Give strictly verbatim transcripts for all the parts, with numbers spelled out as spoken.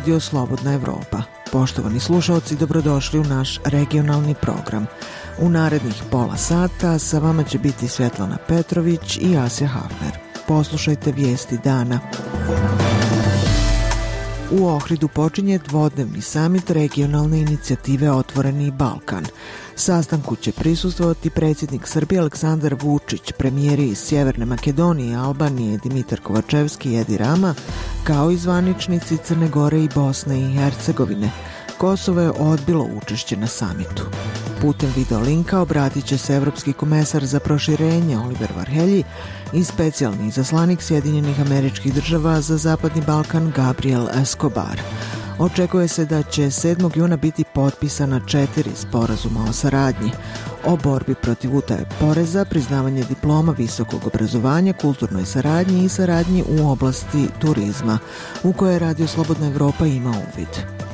Radio Slobodna Evropa. Poštovani slušalci, dobrodošli u naš regionalni program. U narednih pola sata sa vama će biti Svetlana Petrović i Asja Hafner. Poslušajte vijesti dana. U Ohridu počinje dvodnevni samit regionalne inicijative Otvoreni Balkan. Sastanku će prisustvovati predsjednik Srbije Aleksandar Vučić, premijeri iz Sjeverne Makedonije i Albanije Dimitar Kovačevski i Edi Rama, kao i zvaničnici Crne Gore i Bosne i Hercegovine. Kosovo je odbilo učešće na samitu. Putem videolinka obratit će se Evropski komesar za proširenje Oliver Varhelji i specijalni izaslanik Sjedinjenih Američkih Država za Zapadni Balkan Gabriel Escobar. Očekuje se da će sedmog juna biti potpisana četiri sporazuma o saradnji, o borbi protiv utaje poreza, priznavanje diploma visokog obrazovanja, kulturnoj saradnji i saradnji u oblasti turizma, u kojoj Radio Slobodna Evropa ima uvid.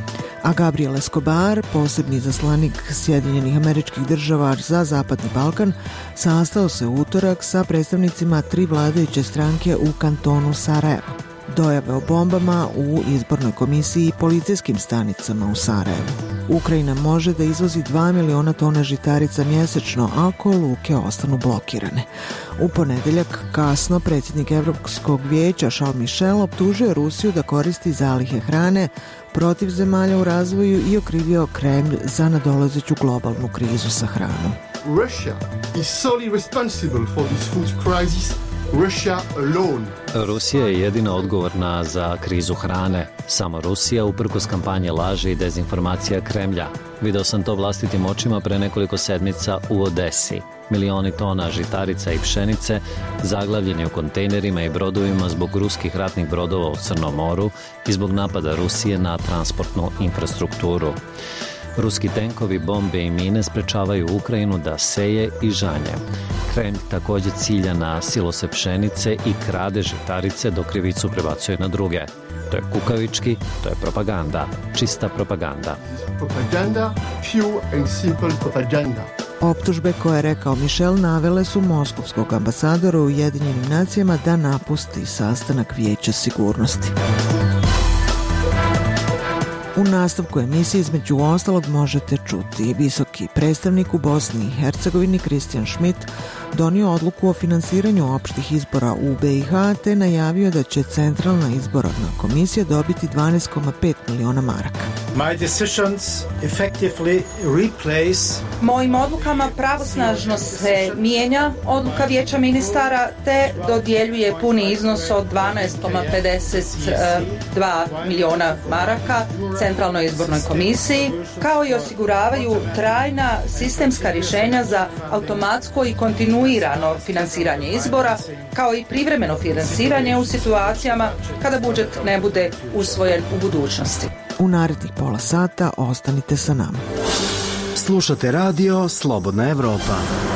A Gabriel Escobar, posebni izaslanik Sjedinjenih Američkih Država za Zapadni Balkan, sastao se u utorak sa predstavnicima tri vladajuće stranke u kantonu Sarajevo. Dojave o bombama u izbornoj komisiji i policijskim stanicama u Sarajevu. Ukrajina može da izvozi dva miliona tona žitarica mjesečno ako luke ostanu blokirane. U ponedeljak kasno predsjednik Evropskog vijeća Charles Michel optužio Rusiju da koristi zalihe hrane protiv zemalja u razvoju i okrivio Kremlj za nadolazeću globalnu krizu sa hranom. Russia is solely responsible for this food crisis. Russia alone. Rusija je jedina odgovorna za krizu hrane. Samo Rusija, uprkos kampanje laži i dezinformacija Kremlja. Video sam to vlastitim očima pre nekoliko sedmica u Odesi. Milioni tona žitarica i pšenice zaglavljeni u kontejnerima i brodovima zbog ruskih ratnih brodova u Crnom moru i zbog napada Rusije na transportnu infrastrukturu. Ruski tenkovi, bombe i mine sprečavaju Ukrajinu da seje i žanje. Kremlj također cilja na silose pšenice i krade žitarice dok krivicu prebacuje na druge. To je kukavički, to je propaganda, čista propaganda. Propaganda, pure and simple propaganda. Optužbe koje je rekao Michel navele su moskovskog ambasadora u Ujedinjenim nacijama da napusti sastanak Vijeća sigurnosti. U nastavku emisije između ostalog možete čuti visoki predstavnik u Bosni i Hercegovini Kristijan Schmidt donio odluku o finansiranju opštih izbora u B i H te najavio da će Centralna izborna komisija dobiti dvanaest zarez pet miliona maraka. My decisions effectively replace Mojim odlukama pravosnažno se mijenja odluka Vijeća ministara te dodjeljuje puni iznos od dvanaest zarez pedeset dva miliona maraka Centralnoj izbornoj komisiji, kao i osiguravaju trajna sistemska rješenja za automatsko i kontinuirano finansiranje izbora, kao i privremeno finansiranje u situacijama kada budžet ne bude usvojen u budućnosti. U narednih pola sata ostanite sa nama. Slušate radio Slobodna Evropa.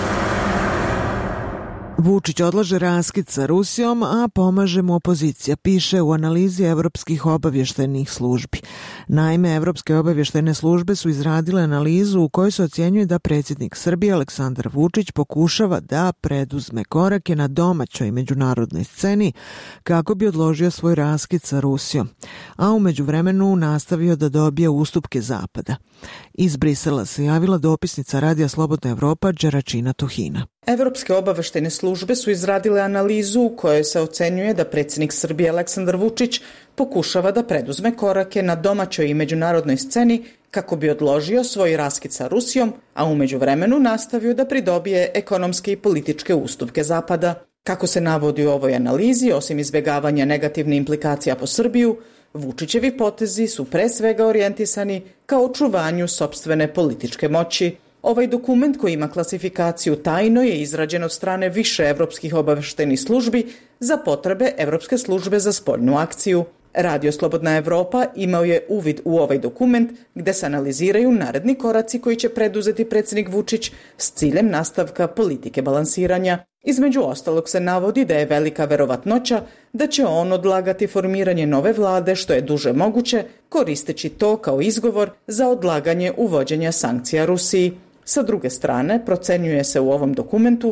Vučić odlaže raskid sa Rusijom, a pomaže mu opozicija, piše u analizi evropskih obavještajnih službi. Naime, evropske obavještajne službe su izradile analizu u kojoj se ocjenjuje da predsjednik Srbije Aleksandar Vučić pokušava da preduzme korake na domaćoj međunarodnoj sceni kako bi odložio svoj raskid sa Rusijom, a u međuvremenu nastavio da dobije ustupke Zapada. Iz Brisela se javila dopisnica Radija Slobodna Evropa Đeračina Tuhina. Evropske obaveštajne službe su izradile analizu u kojoj se ocenjuje da predsjednik Srbije Aleksandar Vučić pokušava da preduzme korake na domaćoj i međunarodnoj sceni kako bi odložio svoj raskid sa Rusijom, a u međuvremenu nastavio da pridobije ekonomske i političke ustupke Zapada. Kako se navodi u ovoj analizi, osim izbjegavanja negativnih implikacija po Srbiju, Vučićevi potezi su pre svega orijentisani ka očuvanju sopstvene političke moći. Ovaj dokument, koji ima klasifikaciju tajno, je izrađen od strane više evropskih obaveštajnih službi za potrebe Evropske službe za spoljnu akciju. Radio Slobodna Evropa imao je uvid u ovaj dokument gde se analiziraju naredni koraci koji će preduzeti predsjednik Vučić s ciljem nastavka politike balansiranja. Između ostalog se navodi da je velika verovatnoća da će on odlagati formiranje nove vlade što je duže moguće, koristeći to kao izgovor za odlaganje uvođenja sankcija Rusiji. Sa druge strane, procenjuje se u ovom dokumentu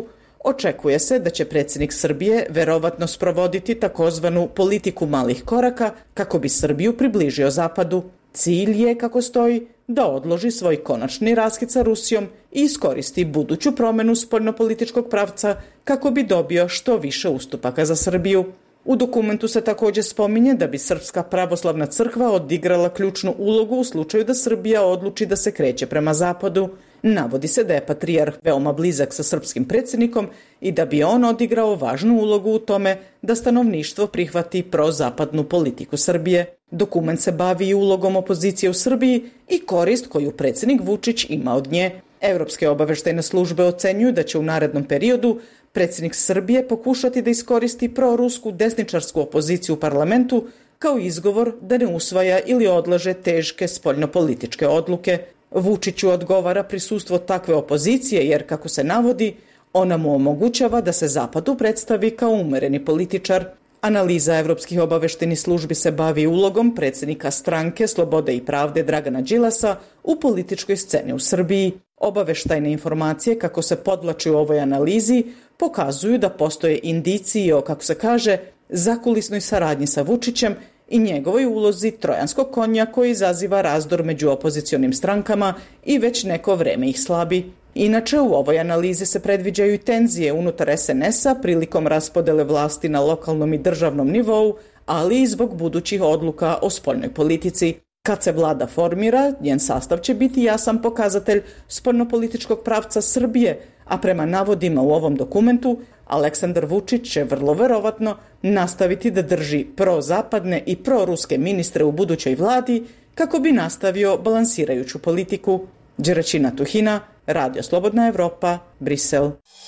Očekuje se da će predsjednik Srbije verovatno sprovoditi takozvanu politiku malih koraka kako bi Srbiju približio Zapadu. Cilj je, kako stoji, da odloži svoj konačni raskid sa Rusijom i iskoristi buduću promjenu spoljnopolitičkog pravca kako bi dobio što više ustupaka za Srbiju. U dokumentu se također spominje da bi Srpska pravoslavna crkva odigrala ključnu ulogu u slučaju da Srbija odluči da se kreće prema zapadu. Navodi se da je patrijarh veoma blizak sa srpskim predsjednikom i da bi on odigrao važnu ulogu u tome da stanovništvo prihvati prozapadnu politiku Srbije. Dokument se bavi i ulogom opozicije u Srbiji i korist koju predsjednik Vučić ima od nje. Europske obaveštajne službe ocenjuju da će u narednom periodu predsjednik Srbije pokušati da iskoristi prorusku desničarsku opoziciju u parlamentu kao izgovor da ne usvaja ili odlaže teške spoljnopolitičke odluke. Vučiću odgovara prisustvo takve opozicije jer, kako se navodi, ona mu omogućava da se Zapadu predstavi kao umereni političar. Analiza evropskih obaveštajnih službi se bavi ulogom predsjednika stranke Slobode i pravde Dragana Đilasa u političkoj sceni u Srbiji. Obaveštajne informacije, kako se podvlači u ovoj analizi, pokazuju da postoje indicije o, kako se kaže, zakulisnoj saradnji sa Vučićem i njegovoj ulozi trojanskog konja koji izaziva razdor među opozicionim strankama i već neko vreme ih slabi. Inače, u ovoj analizi se predviđaju i tenzije unutar es en es-a prilikom raspodele vlasti na lokalnom i državnom nivou, ali i zbog budućih odluka o spoljnoj politici. Kad se vlada formira, njen sastav će biti jasan pokazatelj spoljnopolitičkog pravca Srbije, a prema navodima u ovom dokumentu, Aleksandar Vučić će vrlo verovatno nastaviti da drži prozapadne i proruske ministre u budućoj vladi kako bi nastavio balansirajuću politiku. Đeračina Tuhina, Radio Slobodna Evropa, Brisel.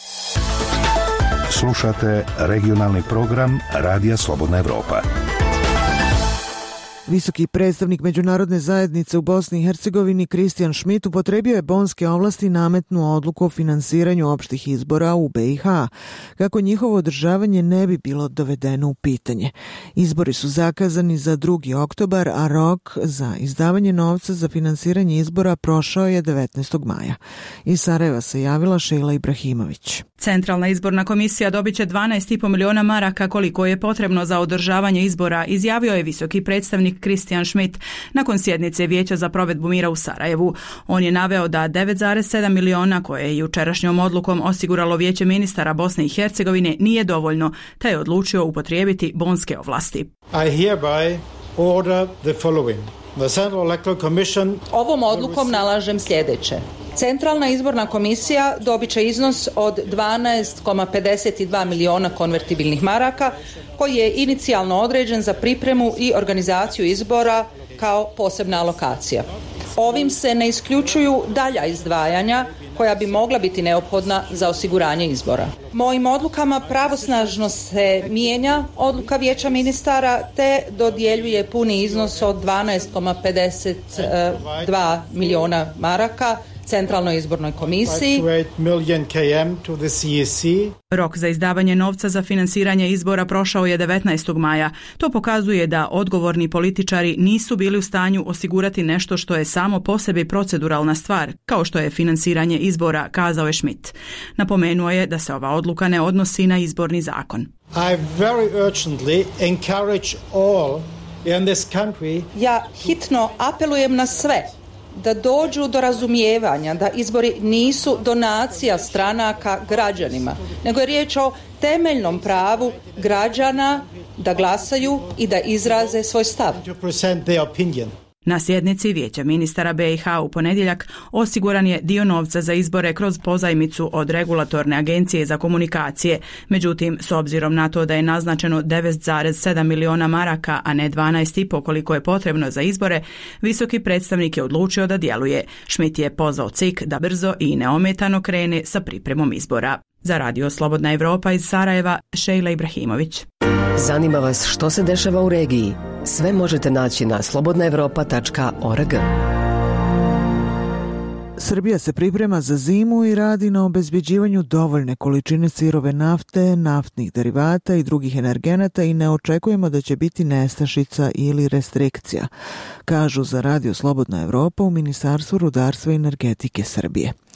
Slušate regionalni program Radija Slobodna Evropa. Visoki predstavnik međunarodne zajednice u Bosni i Hercegovini Kristijan Šmit upotrebio je bonske ovlasti nametnu odluku o finansiranju opštih izbora u be i ha, kako njihovo održavanje ne bi bilo dovedeno u pitanje. Izbori su zakazani za drugi oktobar, a rok za izdavanje novca za finansiranje izbora prošao je devetnaestog maja. Iz Sarajeva se javila Šejla Ibrahimović. Centralna izborna komisija dobit će dvanaest i po miliona maraka koliko je potrebno za održavanje izbora, izjavio je visoki predstavnik Kristijan Šmit nakon sjednice Vijeća za provedbu mira u Sarajevu. On je naveo da devet zarez sedam miliona koje je jučerašnjom odlukom osiguralo Vijeće ministara Bosne i Hercegovine nije dovoljno, te je odlučio upotrijebiti bonske ovlasti. I hereby order the following. The Central Electoral Commission... Ovom odlukom nalažem sljedeće. Centralna izborna komisija dobit će iznos od dvanaest zarez pedeset dva miliona konvertibilnih maraka koji je inicijalno određen za pripremu i organizaciju izbora kao posebna alokacija. Ovim se ne isključuju dalja izdvajanja koja bi mogla biti neophodna za osiguranje izbora. Mojim odlukama pravosnažno se mijenja odluka Vijeća ministara te dodjeljuje puni iznos od dvanaest zarez pedeset dva miliona maraka Centralnoj izbornoj komisiji. Rok za izdavanje novca za finansiranje izbora prošao je devetnaestog maja. To pokazuje da odgovorni političari nisu bili u stanju osigurati nešto što je samo po sebi proceduralna stvar, kao što je finansiranje izbora, kazao je Šmit. Napomenuo je da se ova odluka ne odnosi na izborni zakon. I very urgently encourage all in this country. Ja hitno apelujem na sve da dođu do razumijevanja da izbori nisu donacija stranaka građanima, nego je riječ o temeljnom pravu građana da glasaju i da izraze svoj stav. Na sjednici Vijeća ministara be i ha u ponedjeljak osiguran je dio novca za izbore kroz pozajmicu od Regulatorne agencije za komunikacije. Međutim, s obzirom na to da je naznačeno devet zarez sedam miliona maraka, a ne dvanaest i po koliko je potrebno za izbore, visoki predstavnik je odlučio da djeluje. Šmit je pozvao C I K da brzo i neometano krene sa pripremom izbora. Za Radio Slobodna Evropa iz Sarajeva, Šejla Ibrahimović. Zanima vas što se dešava u regiji? Sve možete naći na slobodna evropa tačka org. Srbija se priprema za zimu i radi na obezbeđivanju dovoljne količine sirove nafte, naftnih derivata i drugih energenata i ne očekujemo da će biti nestašica ili restrikcija, kažu za Radio Slobodna Evropa u Ministarstvu rudarstva i energetike Srbije.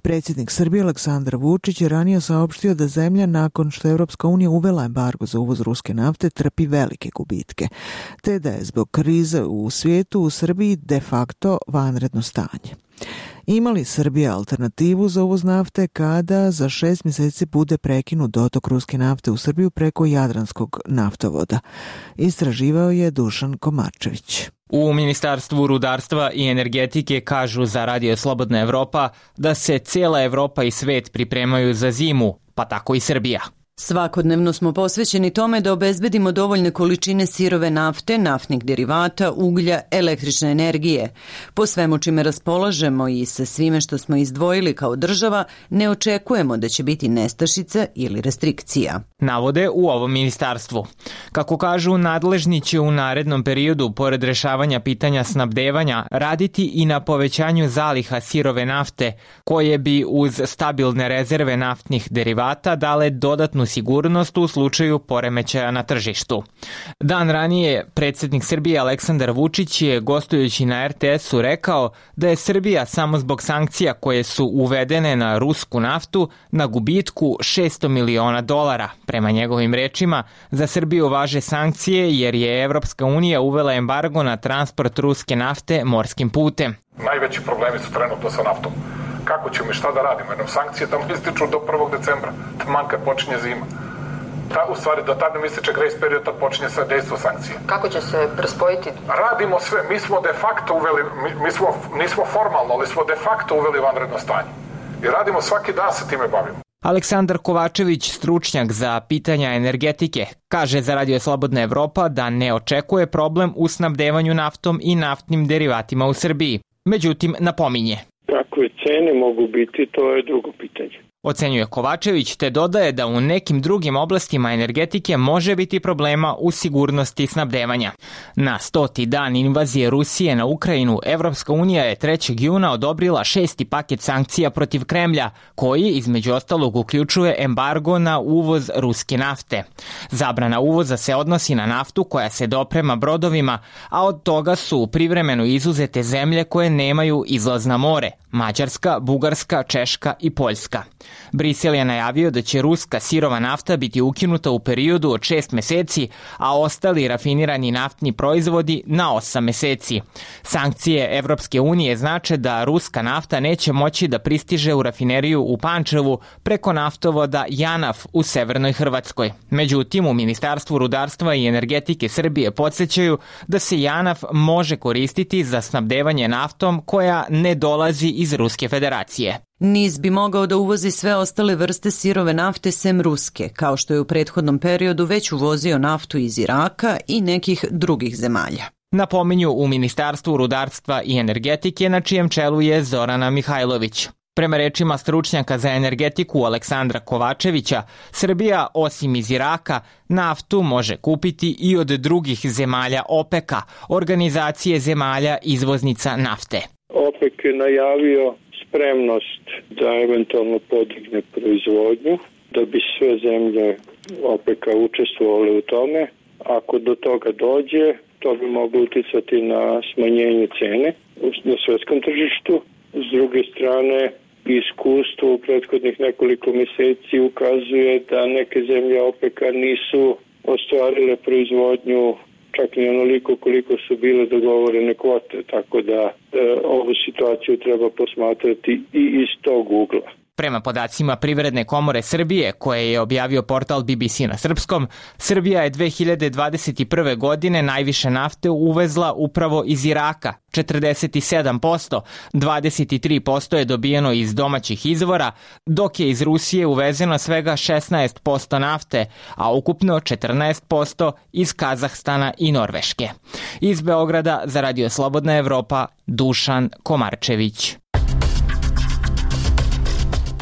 Predsjednik Srbije Aleksandar Vučić je ranije saopštio da zemlja nakon što je Evropska unija uvela embargo za uvoz ruske nafte trpi velike gubitke, te da je zbog krize u svijetu u Srbiji de facto vanredno stanje. Ima li Srbija alternativu za uvoz nafte kada za šest mjeseci bude prekinut dotok ruske nafte u Srbiju preko Jadranskog naftovoda? Istraživao je Dušan Komarčević. U Ministarstvu rudarstva i energetike kažu za Radio Slobodna Evropa da se cijela Evropa i svet pripremaju za zimu, pa tako i Srbija. Svakodnevno smo posvećeni tome da obezbedimo dovoljne količine sirove nafte, naftnih derivata, uglja, električne energije. Po svemu čime raspolažemo i sa svime što smo izdvojili kao država, ne očekujemo da će biti nestašica ili restrikcija. Navode u ovom ministarstvu. Kako kažu, nadležni će u narednom periodu, pored rešavanja pitanja snabdevanja, raditi i na povećanju zaliha sirove nafte, koje bi uz stabilne rezerve naftnih derivata dale dodatnu sigurnost u slučaju poremećaja na tržištu. Dan ranije predsjednik Srbije Aleksandar Vučić je gostujući na er te esu rekao da je Srbija samo zbog sankcija koje su uvedene na rusku naftu na gubitku šesto miliona dolara. Prema njegovim rečima, za Srbiju važe sankcije jer je Evropska unija uvela embargo na transport ruske nafte morskim putem. Najveći problemi su trenutno sa naftom. Kako ćemo i šta da radimo? Jednom sankcije tamo ističu do prvog decembra, taman kad počinje zima. Ta, u stvari, do tada mi ističe grace period, tad počinje sve dejstvo sankcije. Kako će se prespojiti? Radimo sve. Mi smo de facto uveli, mi, mi smo, nismo formalno, ali smo de facto uveli vanredno stanje. I radimo svaki dan se time bavimo. Aleksandar Kovačević, stručnjak za pitanja energetike, kaže za Radio Slobodna Evropa da ne očekuje problem u snabdevanju naftom i naftnim derivatima u Srbiji. Međutim, napominje. Kakve cene mogu biti, to je drugo pitanje. Ocenjuje Kovačević, te dodaje da u nekim drugim oblastima energetike može biti problema u sigurnosti snabdevanja. Na stoti dan invazije Rusije na Ukrajinu, Evropska unija je trećeg juna odobrila šesti paket sankcija protiv Kremlja, koji između ostalog uključuje embargo na uvoz ruske nafte. Zabrana uvoza se odnosi na naftu koja se doprema brodovima, a od toga su privremeno izuzete zemlje koje nemaju izlaz na more: Mađarska, Bugarska, Češka i Poljska. Brisel je najavio da će ruska sirova nafta biti ukinuta u periodu od šest meseci, a ostali rafinirani naftni proizvodi na osam meseci. Sankcije Evropske unije znače da ruska nafta neće moći da pristiže u rafineriju u Pančevu preko naftovoda Janaf u severnoj Hrvatskoj. Međutim, u Ministarstvu rudarstva i energetike Srbije podsjećaju da se Janaf može koristiti za snabdevanje naftom koja ne dolazi iz Ruske federacije. Niz bi mogao da uvozi sve ostale vrste sirove nafte sem ruske, kao što je u prethodnom periodu već uvozio naftu iz Iraka i nekih drugih zemalja. Napominju u Ministarstvu rudarstva i energetike, na čijem čelu je Zorana Mihajlović. Prema rečima stručnjaka za energetiku Aleksandra Kovačevića, Srbija osim iz Iraka naftu može kupiti i od drugih zemalja OPEC-a, organizacije zemalja izvoznica nafte. OPEC je najavio spremnost da eventualno podigne proizvodnju, da bi sve zemlje OPEC-a učestvovale u tome. Ako do toga dođe, to bi moglo uticati na smanjenje cene na svetskom tržištu. S druge strane, iskustvo u prethodnih nekoliko mjeseci ukazuje da neke zemlje OPEC-a nisu ostvarile proizvodnju čak i onoliko koliko su bile dogovorene kvote, tako da e, ovu situaciju treba posmatrati i iz tog ugla. Prema podacima Privredne komore Srbije, koje je objavio portal B B C na srpskom, Srbija je dve hiljade dvadeset prve. godine najviše nafte uvezla upravo iz Iraka, četrdeset sedam posto, dvadeset tri posto je dobijeno iz domaćih izvora, dok je iz Rusije uvezeno svega šesnaest posto nafte, a ukupno četrnaest posto iz Kazahstana i Norveške. Iz Beograda za Radio Slobodna Evropa, Dušan Komarčević.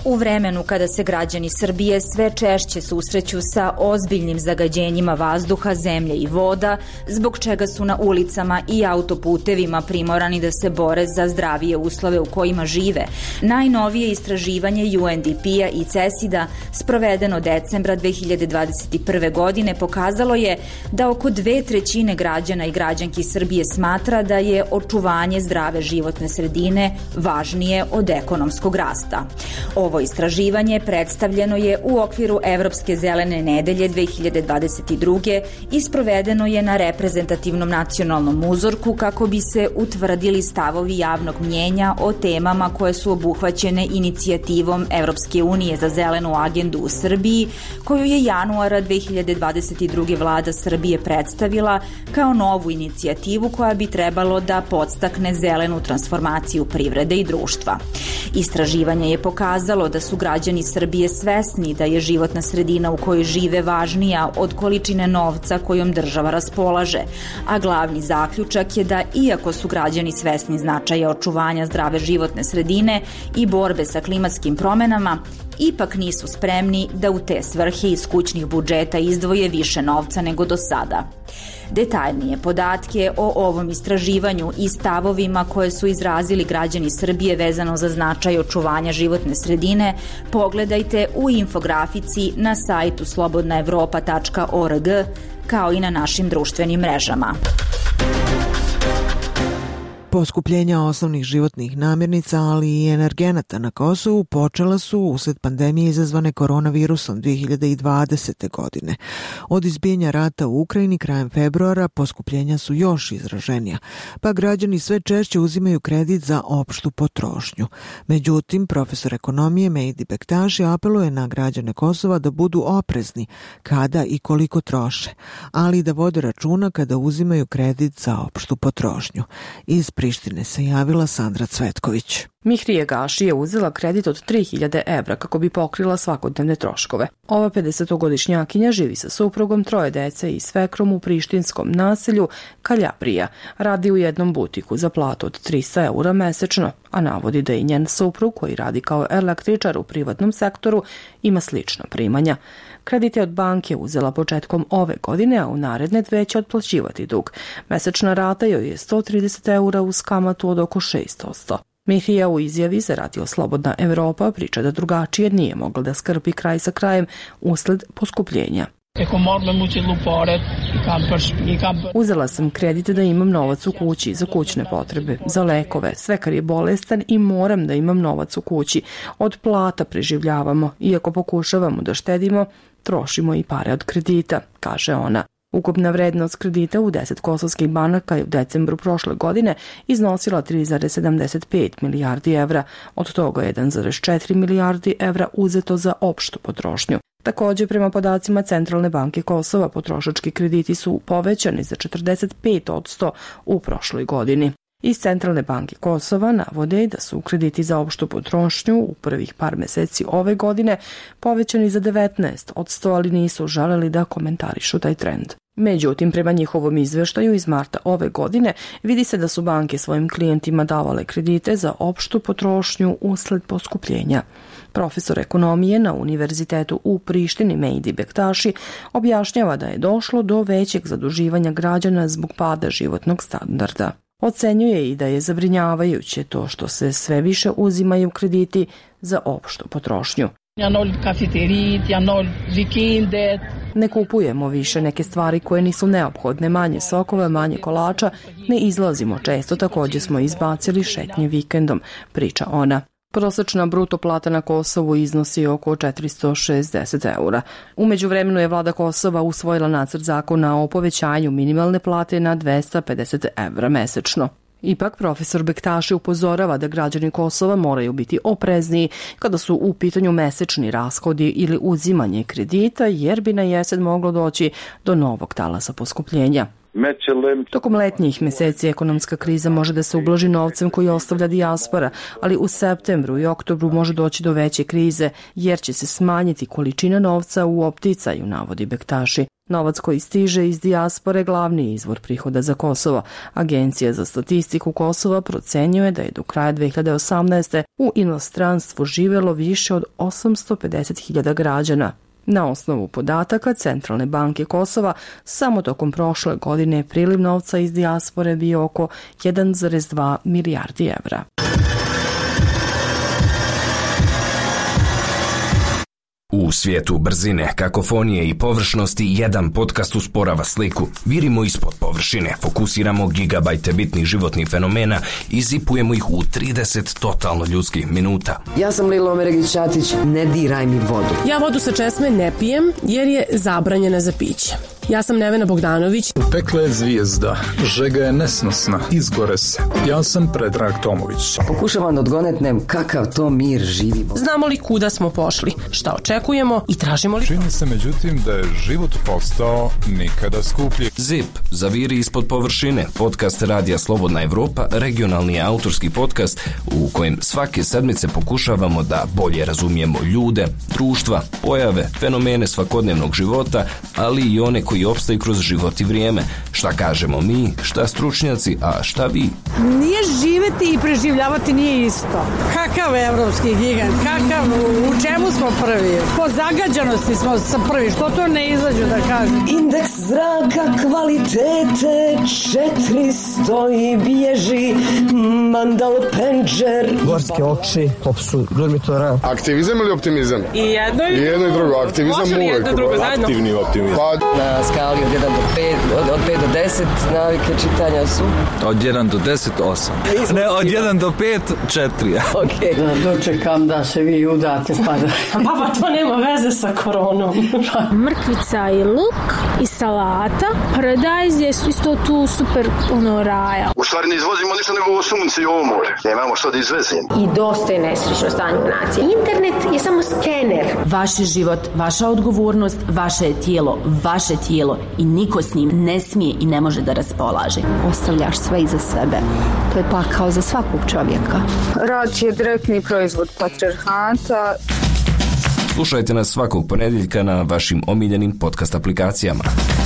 U vremenu kada se građani Srbije sve češće susreću sa ozbiljnim zagađenjima vazduha, zemlje i voda, zbog čega su na ulicama i autoputevima primorani da se bore za zdravije uslove u kojima žive, najnovije istraživanje U N D P-a i CESID-a sprovedeno decembra dve hiljade dvadeset prve. godine pokazalo je da oko dve trećine građana i građanki Srbije smatra da je očuvanje zdrave životne sredine važnije od ekonomskog rasta. Ovo istraživanje predstavljeno je u okviru Evropske zelene nedelje dve hiljade dvadeset druge. i sprovedeno je na reprezentativnom nacionalnom uzorku kako bi se utvrdili stavovi javnog mnjenja o temama koje su obuhvaćene inicijativom Evropske unije za zelenu agendu u Srbiji, koju je januara dve hiljade dvadeset druge. vlada Srbije predstavila kao novu inicijativu koja bi trebalo da podstakne zelenu transformaciju privrede i društva. Istraživanje je pokazalo da su građani Srbije svesni da je životna sredina u kojoj žive važnija od količine novca kojom država raspolaže, a glavni zaključak je da iako su građani svesni značaja očuvanja zdrave životne sredine i borbe sa klimatskim promenama, ipak nisu spremni da u te svrhe iz kućnih budžeta izdvoje više novca nego do sada. Detaljnije podatke o ovom istraživanju i stavovima koje su izrazili građani Srbije vezano za značaj očuvanja životne sredine pogledajte u infografici na sajtu slobodna evropa tačka org kao i na našim društvenim mrežama. Poskupljenja osnovnih životnih namirnica, ali i energenata na Kosovu počela su usled pandemije izazvane koronavirusom dve hiljade dvadesete. godine. Od izbijanja rata u Ukrajini krajem februara poskupljenja su još izraženija, pa građani sve češće uzimaju kredit za opštu potrošnju. Međutim, profesor ekonomije Mehdi Bektaši apeluje na građane Kosova da budu oprezni kada i koliko troše, ali da vode računa kada uzimaju kredit za opštu potrošnju. Iz Prištine se javila Sandra Cvetković. Mihrije Gaši je uzela kredit od tri hiljade evra kako bi pokrila svakodnevne troškove. Ova pedesetogodišnjakinja živi sa suprugom, troje dece i svekrom u prištinskom naselju Kaljaprija. Radi u jednom butiku za platu od trista eura mesečno, a navodi da i njen suprug, koji radi kao električar u privatnom sektoru, ima slična primanja. Kredit je od banke uzela početkom ove godine, a u naredne dve će otplaćivati dug. Mesečna rata joj je sto trideset eura uz kamatu od oko šest posto. Mihrija u izjavi za radio Slobodna Evropa priča da drugačije nije mogla da skrpi kraj sa krajem usled poskupljenja. Uzela sam kredit da imam novac u kući za kućne potrebe, za lekove, svekar je bolestan i moram da imam novac u kući. Od plata preživljavamo, iako pokušavamo da štedimo, trošimo i pare od kredita, kaže ona. Ukupna vrednost kredita u deset kosovskih banaka je u decembru prošle godine iznosila tri zarez sedamdeset pet milijardi evra, od toga jedan zarez četiri milijardi evra uzeto za opštu potrošnju. Također, prema podacima Centralne banke Kosova, potrošački krediti su povećani za četrdeset pet posto u prošloj godini. Iz Centralne banke Kosova navode da su krediti za opštu potrošnju u prvih par meseci ove godine povećani za devetnaest posto, ali nisu želeli da komentarišu taj trend. Međutim, prema njihovom izveštaju iz marta ove godine vidi se da su banke svojim klijentima davale kredite za opštu potrošnju usled poskupljenja. Profesor ekonomije na Univerzitetu u Prištini Mehdi Bektaši objašnjava da je došlo do većeg zaduživanja građana zbog pada životnog standarda. Ocenjuje i da je zabrinjavajuće to što se sve više uzimaju krediti za opštu potrošnju. Ne kupujemo više neke stvari koje nisu neophodne, manje sokova, manje kolača, ne izlazimo često, također smo izbacili šetnje vikendom, priča ona. Prosečna bruto plata na Kosovu iznosi oko četiristo šezdeset eura. U međuvremenu je vlada Kosova usvojila nacrt zakona o povećanju minimalne plate na dvesta pedeset evra mesečno. Ipak, profesor Bektaši upozorava da građani Kosova moraju biti oprezniji kada su u pitanju mesečni rashodi ili uzimanje kredita, jer bi na jesen moglo doći do novog talasa poskupljenja. Tokom letnjih meseci ekonomska kriza može da se ublaži novcem koji ostavlja dijaspora, ali u septembru i oktobru može doći do veće krize, jer će se smanjiti količina novca u opticaju, navodi Bektaši. Novac koji stiže iz dijaspore glavni je izvor prihoda za Kosovo. Agencija za statistiku Kosova procenjuje da je do kraja dve hiljade osamnaeste. u inostranstvu živelo više od osamsto pedeset hiljada građana. Na osnovu podataka Centralne banke Kosova, samo tokom prošle godine priliv novca iz dijaspore bio oko jedan zarez dva milijardi evra. U svijetu brzine, kakofonije i površnosti jedan podcast usporava sliku. Virimo ispod površine, fokusiramo gigabajte bitnih životnih fenomena i zipujemo ih u trideset totalno ljudskih minuta. Ja sam Lilo Omeregić-Ćatić, ne diraj mi vodu. Ja vodu sa česme ne pijem jer je zabranjena za piće. Ja sam Nevena Bogdanović. Pekla je zvijezda, žega je nesnosna, izgore se. Ja sam Predrag Tomović. Pokušavam da odgonetnem kakav to mir živimo. Znamo li kuda smo pošli, šta očekujemo i tražimo li... Čini se međutim da je život postao nikada skuplji. Zip, zaviri ispod površine, podcast Radija Slobodna Evropa, regionalni autorski podcast u kojem svake sedmice pokušavamo da bolje razumijemo ljude, društva, pojave, fenomene svakodnevnog života, ali i one koji opstaju kroz život i vrijeme. Šta kažemo mi, šta stručnjaci, a šta vi? Nije živeti i preživljavati nije isto. Kakav evropski gigant, kakav, u čemu smo prvi? Po zagađanosti smo sa prvi, što to ne izađu da kažem? Indeks zraka kvalitete četiristo i bježi Mandal Penđer. Gorske oči, popsu Durmitora. Aktivizam ili optimizam? I jedno i, I jedno i drugo. Aktivizam može uvek. Jedno drugo zajedno? Aktivni optimizam. Pa... Na skali od jedan do pet, od, od pet do deset navike čitanja su? Od jedan do deset, osam. Ne, od jedan do pet, četiri. Okay. Da dočekam da se vi udate pa da... Pa to nema veze sa koronom. Mrkvica i luk i salata. Paradajz je isto tu super ono raja. U stvari ne izvozimo ništa nego ovo sunce i ovo more. Nemamo što da izvezimo. I dosta je nesrećno stanje u naciji. Internet je samo skener. Vaš je život, vaša odgovornost, vaše je tijelo, vaše tijelo i niko s njim ne smije i ne može da raspolaže. Ostavljaš sve iza sebe. To je pakao za svakog čovjeka. Rad je direktni proizvod patrijarhata. Slušajte nas svakog ponedjeljka na vašim omiljenim podcast aplikacijama.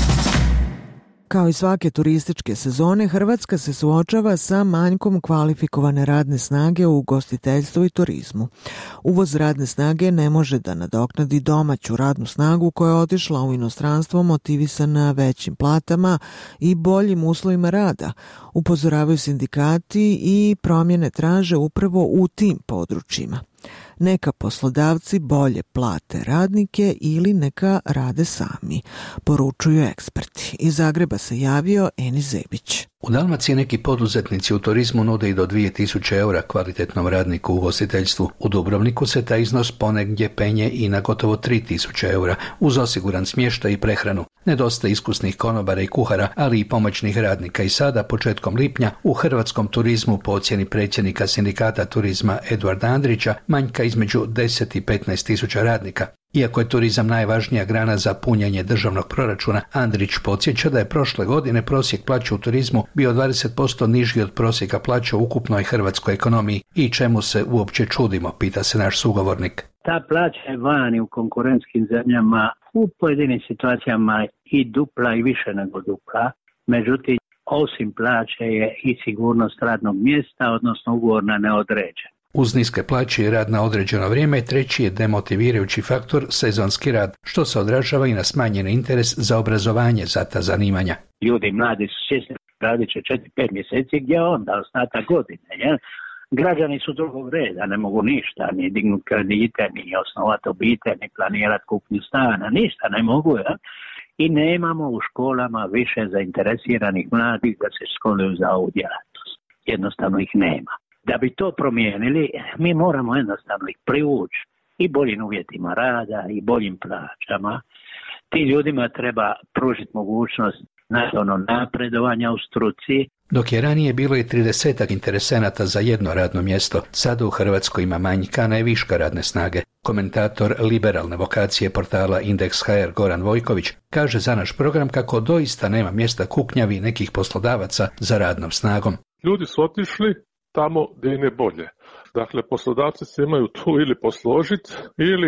Kao i svake turističke sezone, Hrvatska se suočava sa manjkom kvalifikovane radne snage u ugostiteljstvu i turizmu. Uvoz radne snage ne može da nadoknadi domaću radnu snagu koja je otišla u inostranstvo motivisana većim platama i boljim uslovima rada. Upozoravaju sindikati i promjene traže upravo u tim područjima. Neka poslodavci bolje plate radnike ili neka rade sami, poručuju eksperti. Iz Zagreba se javio Enis Zebić. U Dalmaciji neki poduzetnici u turizmu nude i do dvije tisuće eura kvalitetnom radniku u ugostiteljstvu. U Dubrovniku se taj iznos ponegdje penje i na gotovo tri tisuće eura uz osiguran smještaj i prehranu. Nedostaje iskusnih konobara i kuhara, ali i pomoćnih radnika. I sada, početkom lipnja, u hrvatskom turizmu po ocjeni predsjednika sindikata turizma Eduarda Andrića manjka između deset i petnaest tisuća radnika. Iako je turizam najvažnija grana za punjenje državnog proračuna, Andrić podsjeća da je prošle godine prosjek plaće u turizmu bio dvadeset posto niži od prosjeka plaće u ukupnoj hrvatskoj ekonomiji. I čemu se uopće čudimo, pita se naš sugovornik. Ta plaća je vani u konkurentskim zemljama u pojedinim situacijama i dupla i više nego dupla. Međutim, osim plaće je i sigurnost radnog mjesta, odnosno ugovor na neodređen. Uz niske plaće i rad na određeno vrijeme, treći je demotivirajući faktor sezonski rad, što se odražava i na smanjeni interes za obrazovanje za ta zanimanja. Ljudi mladi su svjesni, radit će četiri pet mjeseci, gdje onda ostatak godine, jel? Građani su drugog reda, ne mogu ništa, ni dignut kredite, ni osnovati obitelj, ni planirati kupnju stana, ništa ne mogu, jel? I nemamo u školama više zainteresiranih mladih da se školuju za ovu djelatnost. Jednostavno ih nema. Da bi to promijenili, mi moramo jednostavno ih privući i boljim uvjetima rada i boljim plaćama. Ti ljudima treba pružiti mogućnost nastavno napredovanja u struci. Dok je ranije bilo i tridesetak interesenata za jedno radno mjesto, sada u Hrvatskoj ima manjka, ne viška radne snage. Komentator liberalne vokacije portala Indeks ha er Goran Vojković kaže za naš program kako doista nema mjesta kuknjavi nekih poslodavaca za radnom snagom. Ljudi su otišli tamo gdje im je bolje. Dakle, poslodavci se imaju tu ili posložiti ili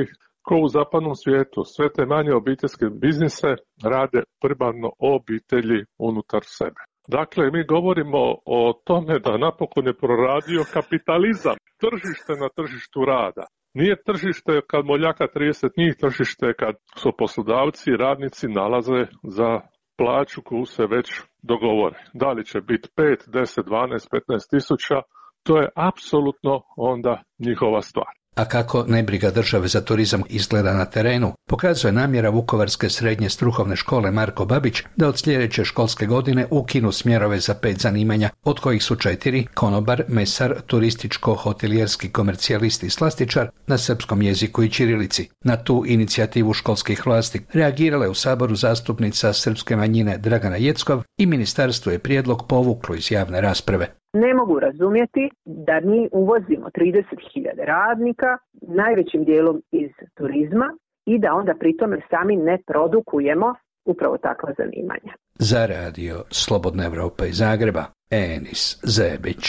ko u zapadnom svijetu. Sve te manje obiteljske biznise rade primarno obitelji unutar sebe. Dakle, mi govorimo o tome da napokon je proradio kapitalizam, tržište na tržištu rada. Nije tržište kad moljaka trideset njih, tržište kad su poslodavci i radnici nalaze za plaću koju se već dogovore. Da li će biti pet, deset, dvanaest, petnaest tisuća, to je apsolutno onda njihova stvar. A kako nebriga države za turizam izgleda na terenu, pokazuje namjera Vukovarske srednje strukovne škole Marko Babić da od sljedeće školske godine ukinu smjerove za pet zanimanja, od kojih su četiri konobar, mesar, turističko-hotelijerski komercijalist i slastičar na srpskom jeziku i ćirilici. Na tu inicijativu školskih vlasti reagirala je u Saboru zastupnica srpske manjine Dragana Jeckov i ministarstvo je prijedlog povuklo iz javne rasprave. Ne mogu razumjeti da mi uvozimo trideset hiljada radnika, najvećim dijelom iz turizma, i da onda pritome sami ne produkujemo upravo takva zanimanja. Za radio Slobodna Evropa iz Zagreba, Enis Zebić.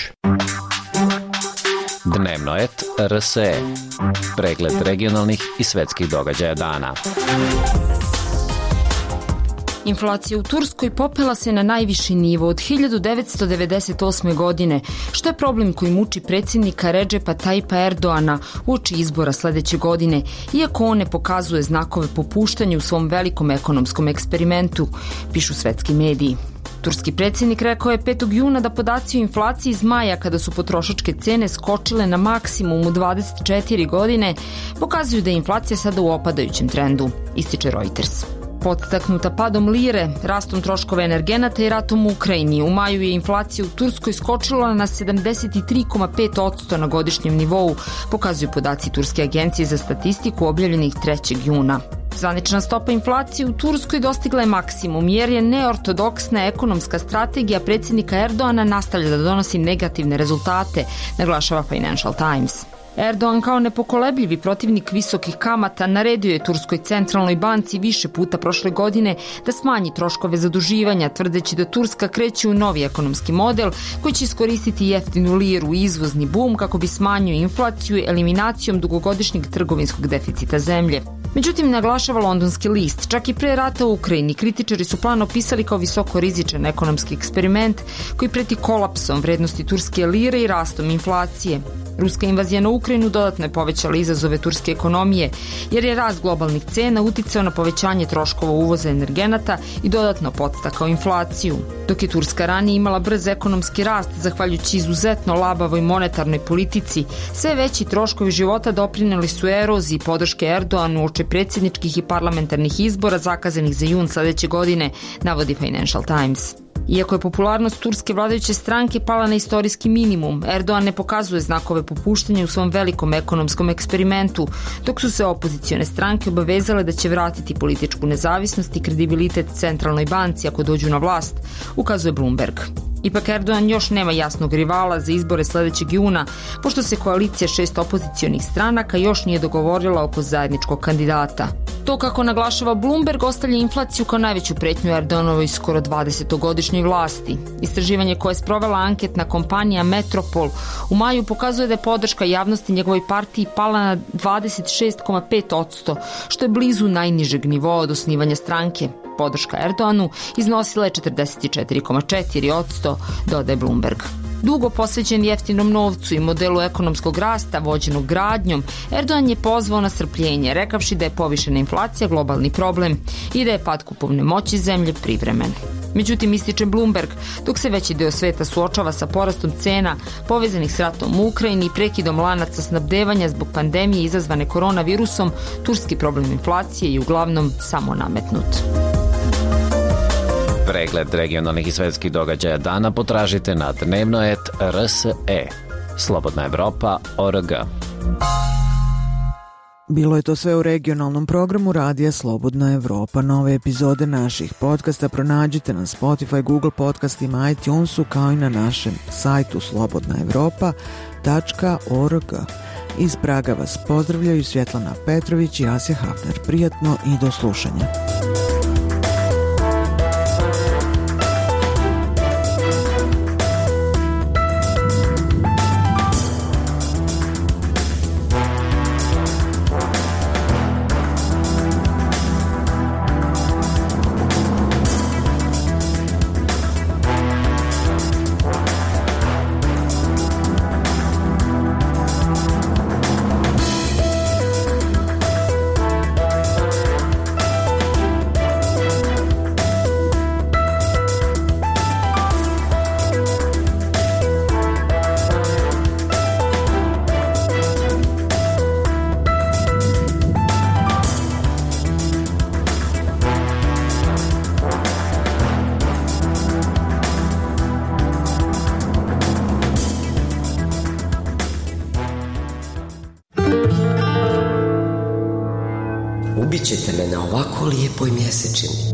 Dnevno et R S E. Pregled regionalnih i svetskih događaja dana. Inflacija u Turskoj popela se na najviši nivo od hiljadu devetsto devedeset osme. godine, što je problem koji muči predsjednika Redžepa Tajipa Erdoana uoči izbora sljedeće godine, iako on ne pokazuje znakove popuštanja u svom velikom ekonomskom eksperimentu, pišu svetski mediji. Turski predsjednik rekao je petog juna da podaci o inflaciji iz maja, kada su potrošačke cene skočile na maksimum u dvadeset četiri godine, pokazuju da je inflacija sada u opadajućem trendu, ističe Reuters. Podstaknuta padom lire, rastom troškova energenata i ratom u Ukrajini, u maju je inflacija u Turskoj skočila na sedamdeset tri zarez pet posto na godišnjem nivou, pokazuju podaci Turske agencije za statistiku objavljenih trećeg juna. Zvanična stopa inflacije u Turskoj dostigla je maksimum jer je neortodoksna ekonomska strategija predsjednika Erdoana nastavlja da donosi negativne rezultate, naglašava Financial Times. Erdogan kao nepokolebljivi protivnik visokih kamata naredio je Turskoj centralnoj banci više puta prošle godine da smanji troškove zaduživanja, tvrdeći da Turska kreće u novi ekonomski model koji će iskoristiti jeftinu liru i izvozni bum kako bi smanjio inflaciju eliminacijom dugogodišnjeg trgovinskog deficita zemlje. Međutim, naglašava londonski list, čak i pre rata u Ukrajini kritičari su plan opisali kao visoko rizičan ekonomski eksperiment koji preti kolapsom vrednosti turske lire i rastom inflacije. Ruska invazija na Ukrajinu dodatno je povećala izazove turske ekonomije, jer je rast globalnih cena uticao na povećanje troškova uvoza energenata i dodatno podstakao inflaciju. Dok je Turska ranije imala brz ekonomski rast zahvaljujući izuzetno labavoj monetarnoj politici, sve veći troškovi života doprinijeli su eroziji podrške Erdoanu uoči predsjedničkih i parlamentarnih izbora zakazanih za jun sljedeće godine, navodi Financial Times. Iako je popularnost turske vladajuće stranke pala na istorijski minimum, Erdogan ne pokazuje znakove popuštanja u svom velikom ekonomskom eksperimentu, dok su se opozicione stranke obavezale da će vratiti političku nezavisnost i kredibilitet centralnoj banci ako dođu na vlast, ukazuje Bloomberg. Ipak Erdogan još nema jasnog rivala za izbore sljedećeg juna, pošto se koalicija šest opozicionih stranaka još nije dogovorila oko zajedničkog kandidata. To, kako naglašava Bloomberg, ostavlja inflaciju kao najveću pretnju Erdoganovoj skoro dvadesetogodišnjoj vlasti. Istraživanje koje je sprovela anketna kompanija Metropol u maju pokazuje da je podrška javnosti njegovoj partiji pala na dvadeset šest zarez pet posto, što je blizu najnižeg nivoa od osnivanja stranke. Podrška Erdoanu iznosila je četrdeset četiri zarez četiri posto, dodaje Bloomberg. Dugo posvećen jeftinom novcu i modelu ekonomskog rasta vođenog gradnjom, Erdogan je pozvao na strpljenje, rekavši da je povišena inflacija globalni problem i da je pad kupovne moći zemlje privremen. Međutim, ističe Bloomberg, dok se veći dio sveta suočava sa porastom cena povezanih s ratom u Ukrajini i prekidom lanaca snabdevanja zbog pandemije izazvane koronavirusom, turski problem inflacije je uglavnom samo nametnut. Pregled regionalnih i svetskih događaja dana potražite na dnevno et R S E. Slobodna Evropa точка org. Bilo je to sve u regionalnom programu Radija Slobodna Evropa. Nove epizode naših podcasta pronađite na Spotify, Google podcastima, iTunesu, kao i na našem sajtu slobodna evropa tačka org. Iz Praga vas pozdravljaju Svjetlana Petrović i Asja Hafner. Prijatno i do slušanja. Ubićete me na ovako lijepoj mjesečini.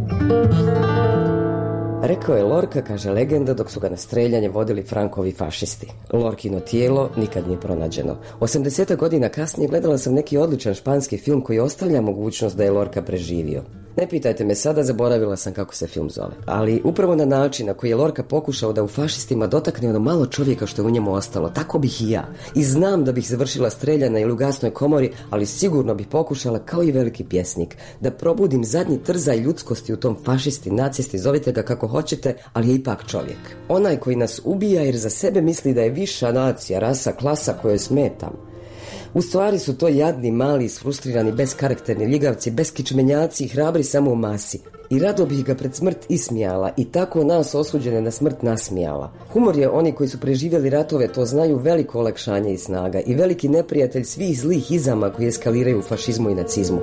Rekao je Lorca, kaže legenda, dok su ga na streljanje vodili Frankovi fašisti. Lorkino tijelo nikad nije pronađeno. osamdeset godina kasnije gledala sam neki odličan španski film koji ostavlja mogućnost da je Lorca preživio. Ne pitajte me sada, zaboravila sam kako se film zove. Ali upravo na način na koji je Lorca pokušao da u fašistima dotakne ono malo čovjeka što je u njemu ostalo, tako bih i ja. I znam da bih završila streljana ili u gasnoj komori, ali sigurno bih pokušala, kao i veliki pjesnik, da probudim zadnji trzaj ljudskosti u tom fašisti, nacisti, zovite ga kako hoćete, ali je ipak čovjek. Onaj koji nas ubija jer za sebe misli da je viša nacija, rasa, klasa kojoj smetam. U stvari su to jadni, mali, isfrustrirani, beskarakterni ljigavci, beskičmenjaci i hrabri samo u masi. I rado bih ga pred smrt ismijala i tako nas osuđene na smrt nasmijala. Humor je, oni koji su preživjeli ratove to znaju, veliko olakšanje i snaga i veliki neprijatelj svih zlih izama koji eskaliraju u fašizmu i nacizmu.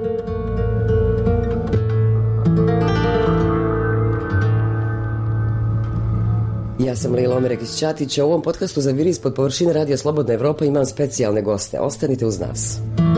Ja sam Lila Omerek iz Ćatića. U ovom podcastu za Viri ispod površine Radija Slobodna Evropa imam specijalne goste. Ostanite uz nas.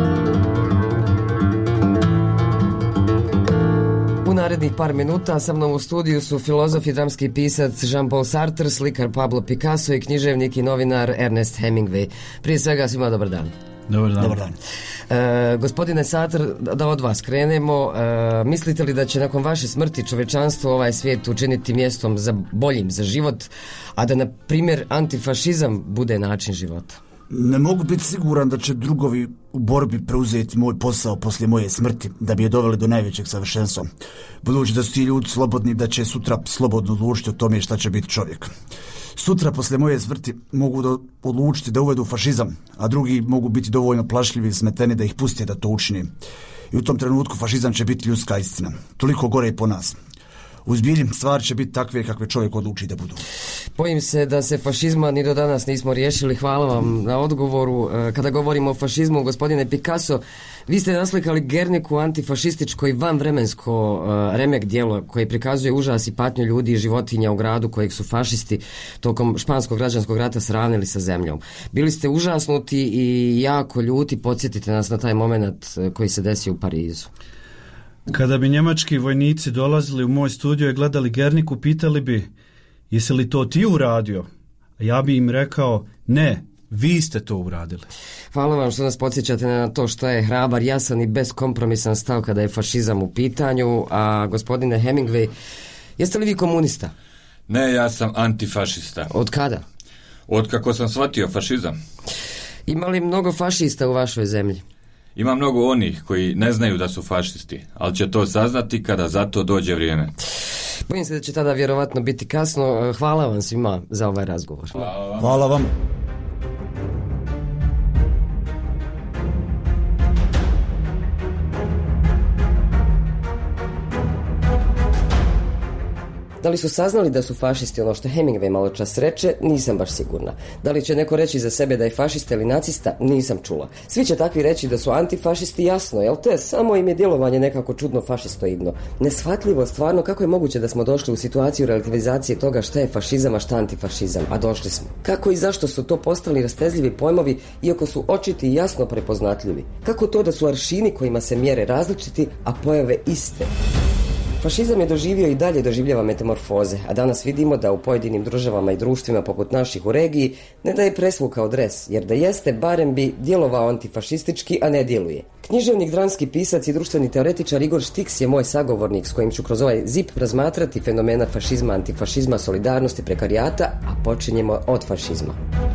U narednih par minuta sa mnom u studiju su filozof i dramski pisac Jean-Paul Sartre, slikar Pablo Picasso i književnik i novinar Ernest Hemingway. Prije svega svima dobar dan. Dobar dan. Dobar dan. E, gospodine Sartre, da od vas krenemo. E, mislite li da će nakon vaše smrti čovečanstvo ovaj svijet učiniti mjestom za boljim za život, a da na primjer antifašizam bude način života? Ne mogu biti siguran da će drugovi u borbi preuzeti moj posao poslije moje smrti, da bi je doveli do najvećeg savršenstva. Budući da su ti ljudi slobodni, da će sutra slobodno odlučiti o tome šta će biti čovjek. Sutra poslije moje smrti mogu da odlučiti da uvedu fašizam, a drugi mogu biti dovoljno plašljivi i smeteni da ih puste da to učine. I u tom trenutku fašizam će biti ljudska istina. Toliko gore i po nas. U zbilji stvari će biti takve kakve čovjek odluči da budu. Bojim se da se fašizma ni do danas nismo riješili. Hvala vam na odgovoru. Kada govorimo o fašizmu, gospodine Picasso, vi ste naslikali Gerniku, antifašističko i vanvremensko remek djelo koje prikazuje užas i patnju ljudi i životinja u gradu kojeg su fašisti tokom španskog građanskog rata sravnili sa zemljom. Bili ste užasnuti i jako ljuti. Podsjetite nas na taj moment koji se desio u Parizu. Kada bi njemački vojnici dolazili u moj studio i gledali Gerniku, pitali bi, jesi li to ti uradio? A ja bi im rekao, ne, vi ste to uradili. Hvala vam što nas podsjećate na to što je hrabar, jasan i beskompromisan stav kada je fašizam u pitanju. A gospodine Hemingway, jeste li vi komunista? Ne, ja sam antifašista. Od kada? Od kako sam shvatio fašizam. Ima li mnogo fašista u vašoj zemlji? Ima mnogo onih koji ne znaju da su fašisti, ali će to saznati kada za to dođe vrijeme. Bojim se da će tada vjerovatno biti kasno. Hvala vam svima za ovaj razgovor. Hvala vam. Hvala vam. Da li su saznali da su fašisti ono što Hemingway malo čas reče, nisam baš sigurna. Da li će neko reći za sebe da je fašista ili nacista, nisam čula. Svi će takvi reći da su antifašisti, jasno, jel to je samo im je djelovanje nekako čudno fašistoidno. Neshvatljivo stvarno kako je moguće da smo došli u situaciju relativizacije toga šta je fašizam, a šta antifašizam, a došli smo. Kako i zašto su to postali rastezljivi pojmovi, iako su očiti i jasno prepoznatljivi? Kako to da su aršini kojima se mjere različiti, a pojave iste? Fašizam je doživio i dalje doživljava metamorfoze, a danas vidimo da u pojedinim državama i društvima poput naših u regiji ne da je presvukao dres, jer da jeste, barem bi djelovao antifašistički, a ne djeluje. Književnik, dramski pisac i društveni teoretičar Igor Štiks je moj sagovornik s kojim ću kroz ovaj zip razmatrati fenomena fašizma, antifašizma, solidarnosti, prekarijata, a počinjemo od fašizma.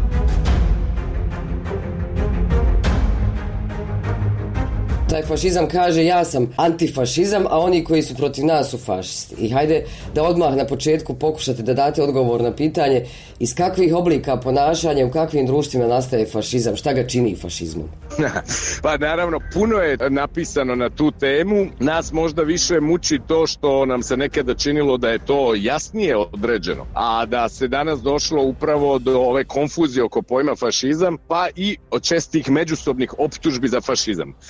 Taj fašizam kaže ja sam antifašizam, a oni koji su protiv nas su fašisti. I hajde da odmah na početku pokušate da date odgovor na pitanje iz kakvih oblika ponašanja, u kakvim društvima nastaje fašizam, šta ga čini fašizmom? Pa naravno, puno je napisano na tu temu. Nas možda više muči to što nam se nekada činilo da je to jasnije određeno, a da se danas došlo upravo do ove konfuzije oko pojma fašizam, pa i od čestih međusobnih optužbi za fašizam. Jel,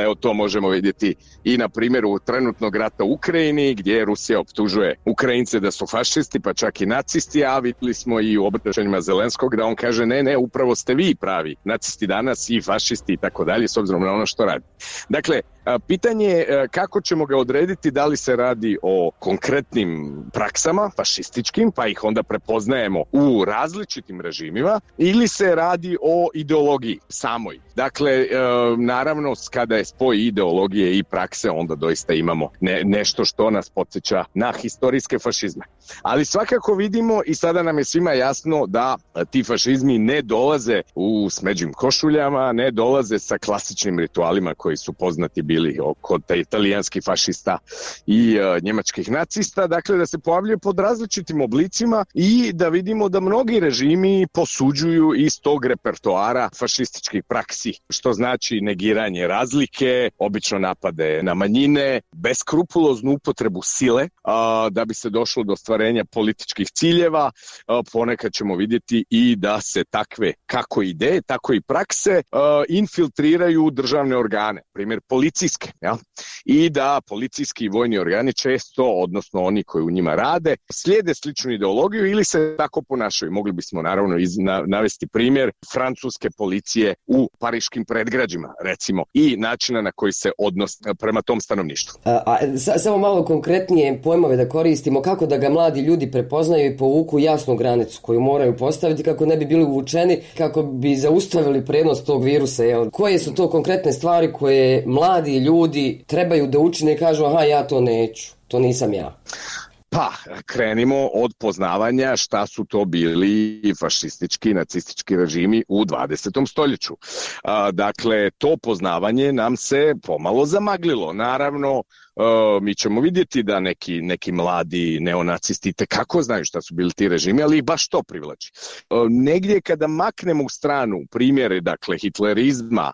evo to možemo vidjeti i na primjeru trenutnog rata u Ukrajini, gdje Rusija optužuje Ukrajince da su fašisti, pa čak i nacisti, a vidjeli smo i u obraćanjima Zelenskog da on kaže ne, ne, upravo ste vi pravi nacisti danas i fašisti i tako dalje, s obzirom na ono što radi. Dakle, pitanje je kako ćemo ga odrediti, da li se radi o konkretnim praksama, fašističkim, pa ih onda prepoznajemo u različitim režimima, ili se radi o ideologiji samoj. Dakle, naravno, kada je spoj ideologije i prakse, onda doista imamo ne, nešto što nas podsjeća na historijske fašizme. Ali svakako vidimo i sada nam je svima jasno da ti fašizmi ne dolaze u smeđim košuljama, ne dolaze sa klasičnim ritualima koji su poznati bili kod italijanskih fašista i uh, njemačkih nacista, dakle da se pojavljaju pod različitim oblicima i da vidimo da mnogi režimi posuđuju iz tog repertoara fašističkih praksi, što znači negiranje razlike, obično napade na manjine, beskrupuloznu upotrebu sile uh, da bi se došlo do ostvarenja političkih ciljeva. Uh, ponekad ćemo vidjeti i da se takve kako ideje, tako i prakse uh, infiltriraju u državne organe, primjer policijske. Ja? I da policijski i vojni organi često, odnosno oni koji u njima rade, slijede sličnu ideologiju ili se tako ponašaju. Mogli bismo naravno iz, na, navesti primjer francuske policije u pariškim predgrađima, recimo, i načina na koji se odnos prema tom stanovništvu. A, a, samo malo konkretnije pojmove da koristimo, kako da ga mladi ljudi prepoznaju i povuku jasnu granicu koju moraju postaviti kako ne bi bili uvučeni, kako bi zaustavili prenos tog virusa. Jel? Koje su to konkretne stvari koje mladi ljudi trebaju da učine i kažu aha, ja to neću, to nisam ja? Pa, krenimo od poznavanja šta su to bili fašistički i nacistički režimi u dvadesetom stoljeću. A, dakle, to poznavanje nam se pomalo zamaglilo. Naravno, Uh, mi ćemo vidjeti da neki, neki mladi neonacisti tekako znaju šta su bili ti režimi, ali ih baš to privlači. Uh, negdje kada maknemo u stranu primjere, dakle, hitlerizma,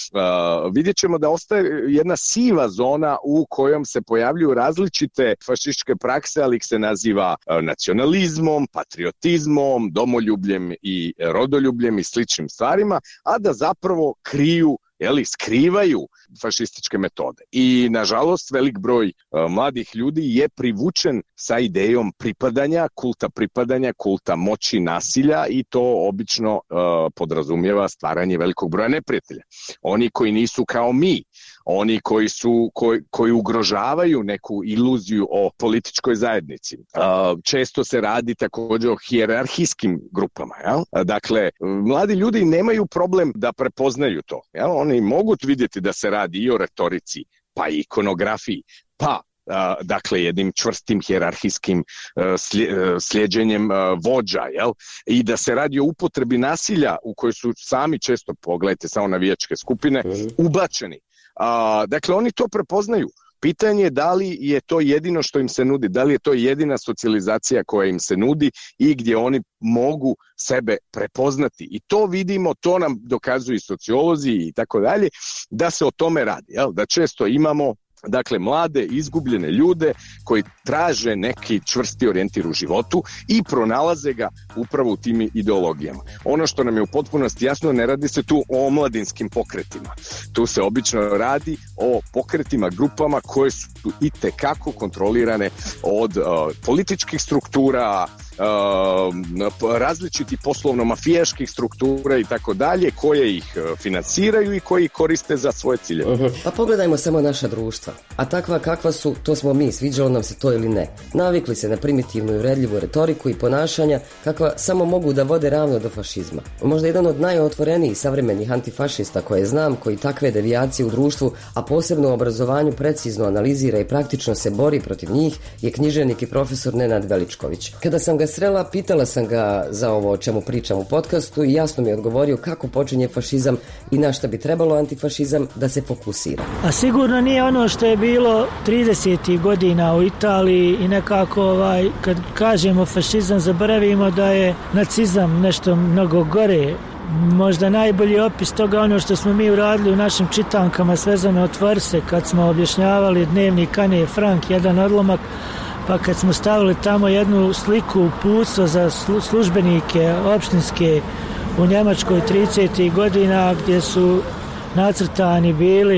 uh, vidjet ćemo da ostaje jedna siva zona u kojom se pojavljuju različite fašističke prakse, ali ih se naziva uh, nacionalizmom, patriotizmom, domoljubljem i rodoljubljem i sličnim stvarima, a da zapravo kriju Jeli, skrivaju fašističke metode. I, nažalost, velik broj uh, mladih ljudi je privučen sa idejom pripadanja, kulta pripadanja, kulta moći, nasilja i to obično uh, podrazumijeva stvaranje velikog broja neprijatelja. Oni koji nisu kao mi, oni koji su koji, koji ugrožavaju neku iluziju o političkoj zajednici. Uh, često se radi također o hijerarhijskim grupama. Jel? Dakle, mladi ljudi nemaju problem da prepoznaju to. Jel? Oni mogu vidjeti da se radi i o retorici, pa i ikonografiji, pa Uh, dakle jednim čvrstim hijerarhijskim uh, sli, uh, slijeđenjem uh, vođa, jel? I da se radi o upotrebi nasilja u kojoj su sami često, pogledajte samo navijačke skupine, ubačeni. Uh, dakle, oni to prepoznaju. Pitanje je da li je to jedino što im se nudi, da li je to jedina socijalizacija koja im se nudi i gdje oni mogu sebe prepoznati. I to vidimo, to nam dokazuju i sociolozi i tako dalje, da se o tome radi, jel? Da često imamo dakle mlade, izgubljene ljude koji traže neki čvrsti orijentir u životu i pronalaze ga upravo u tim ideologijama. Ono što nam je u potpunosti jasno, ne radi se tu o omladinskim pokretima. Tu se obično radi o pokretima, grupama koje su itekako kontrolirane od uh, političkih struktura, Uh, različiti poslovno-mafijaških struktura i tako dalje, koje ih financiraju i koji ih koriste za svoje cilje. Uh-huh. Pa pogledajmo samo naša društva. A takva kakva su, to smo mi, sviđalo nam se to ili ne. Navikli se na primitivnu i uvredljivu retoriku i ponašanja kakva samo mogu da vode ravno do fašizma. Možda jedan od najotvorenijih savremenih antifašista koje znam, koji takve devijacije u društvu, a posebno u obrazovanju precizno analizira i praktično se bori protiv njih, je književnik i profesor Nenad Veličković. Kada sam ga srela, pitala sam ga za ovo o čemu pričam u podcastu i jasno mi je odgovorio kako počinje fašizam i na šta bi trebalo antifašizam da se fokusira. A sigurno nije ono što je bilo tridesetih godina u Italiji i nekako ovaj, kad kažemo fašizam zaboravimo da je nacizam nešto mnogo gore. Možda najbolji opis toga ono što smo mi uradili u našim čitankama Svezano otvori se kad smo objašnjavali dnevnik Ane Frank, jedan odlomak, pa kad smo stavili tamo jednu sliku uputstva za službenike opštinske u Njemačkoj tridesetih godina gdje su nacrtani bili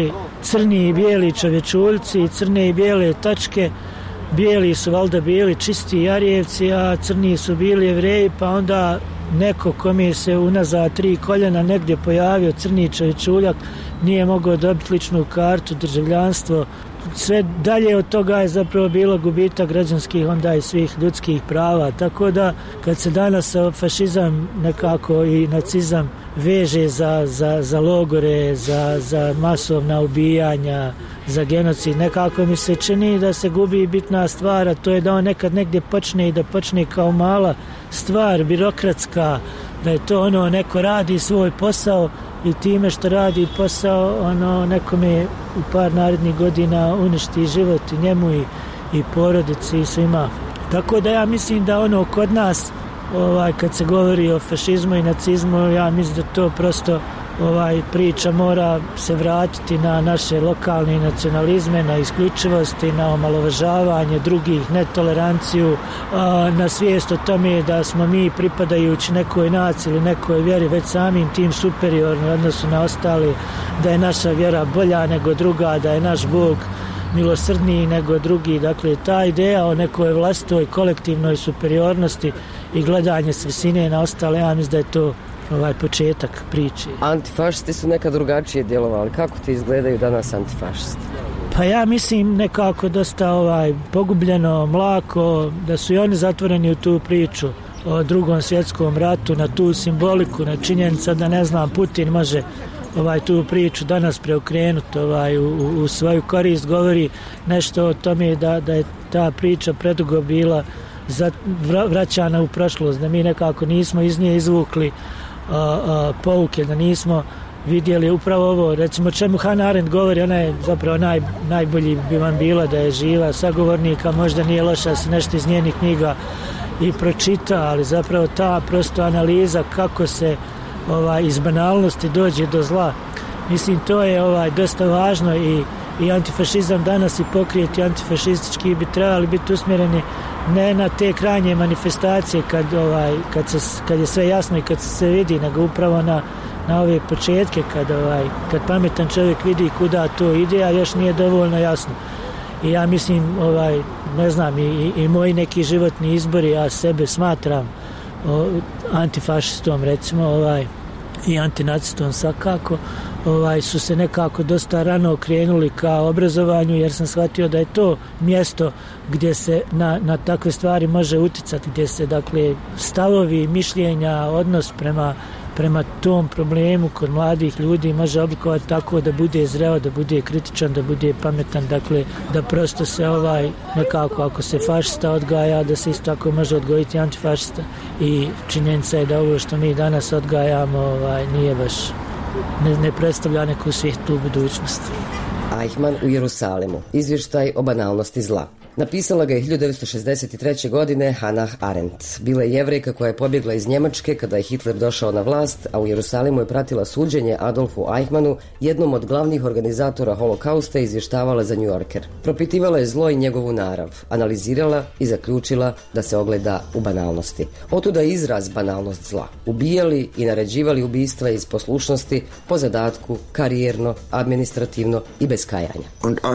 crni i bijeli čovječuljci, crne i bijele tačke. Bijeli su valjda bili čisti Jarijevci, a crni su bili Jevreji, pa onda neko kome se unazad tri koljena negdje pojavio crni čovječuljak nije mogao dobiti ličnu kartu, državljanstvo. Sve dalje od toga je zapravo bilo gubitak građanskih onda i svih ljudskih prava, tako da kad se danas fašizam nekako i nacizam veže za, za, za logore, za, za masovna ubijanja, za genocid, nekako mi se čini da se gubi bitna stvar, a to je da on nekad negdje počne i da počne kao mala stvar, birokratska, da je to ono neko radi svoj posao i time što radi posao ono nekome u par narednih godina uništi život i njemu i, i porodici i svima. Tako da ja mislim da ono kod nas ovaj, kad se govori o fašizmu i nacizmu, ja mislim da to prosto ovaj priča mora se vratiti na naše lokalne nacionalizme, na isključivosti, na omalovažavanje drugih, netoleranciju, na svijest o tome da smo mi pripadajući nekoj naciji ili nekoj vjeri već samim tim superiorni u odnosu na ostali, da je naša vjera bolja nego druga, da je naš Bog milosrdniji nego drugi. Dakle, ta ideja o nekoj vlastitoj kolektivnoj superiornosti i gledanje s visine na ostale, ja mislim da je to ovaj početak priče. Antifašisti su nekad drugačije djelovali. Kako ti izgledaju danas antifašisti? Pa ja mislim nekako dosta ovaj pogubljeno, mlako, da su i oni zatvoreni u tu priču o Drugom svjetskom ratu, na tu simboliku, na činjenica da ne znam Putin može ovaj tu priču danas preokrenuti ovaj u, u svoju korist, govori nešto o tome da, da je ta priča predugo bila za, vraćana u prošlost, da mi nekako nismo iz nje izvukli a, a, pouke, da nismo vidjeli upravo ovo, recimo čemu Hannah Arendt govori, ona je zapravo naj, najbolji bi vam bila da je živa sagovornika, možda nije loša da se nešto iz njenih knjiga i pročita, ali zapravo ta prosto analiza kako se ovaj, iz banalnosti dođe do zla, mislim to je ovaj dosta važno i, i antifašizam danas i pokrijeti antifašistički bi trebali biti usmjereni ne na te krajnje manifestacije kad, ovaj, kad, se, kad je sve jasno i kad se sve vidi, nego upravo na, na ove početke kad, ovaj, kad pametan čovjek vidi kuda to ide, a još nije dovoljno jasno. I ja mislim, ovaj, ne znam, i, i moji neki životni izbori, ja sebe smatram o, antifašistom recimo, ovaj, i antinacistom svakako, ovaj, su se nekako dosta rano okrenuli ka obrazovanju, jer sam shvatio da je to mjesto gdje se na, na takve stvari može uticati, gdje se dakle stavovi, mišljenja, odnos prema, prema tom problemu kod mladih ljudi može oblikovati tako da bude zreo, da bude kritičan, da bude pametan, dakle da prosto se ovaj nekako ako se fašista odgaja, da se isto tako može odgojiti antifašista i činjenica je da ovo što mi danas odgajamo ovaj, nije baš Ne, ne predstavlja neku svijetlu budućnost. Eichmann u Jerusalimu. Izvještaj o banalnosti zla. Napisala ga je hiljadu devetsto šezdeset treće. godine Hannah Arendt. Bila je Jevrejka koja je pobjegla iz Njemačke kada je Hitler došao na vlast, a u Jerusalimu je pratila suđenje Adolfu Eichmannu, jednom od glavnih organizatora holokausta, i izvještavala za New Yorker. Propitivala je zlo i njegovu narav, analizirala i zaključila da se ogleda u banalnosti. Otuda izraz banalnost zla. Ubijali i naređivali ubistva iz poslušnosti, po zadatku, karijerno, administrativno i bez kajanja.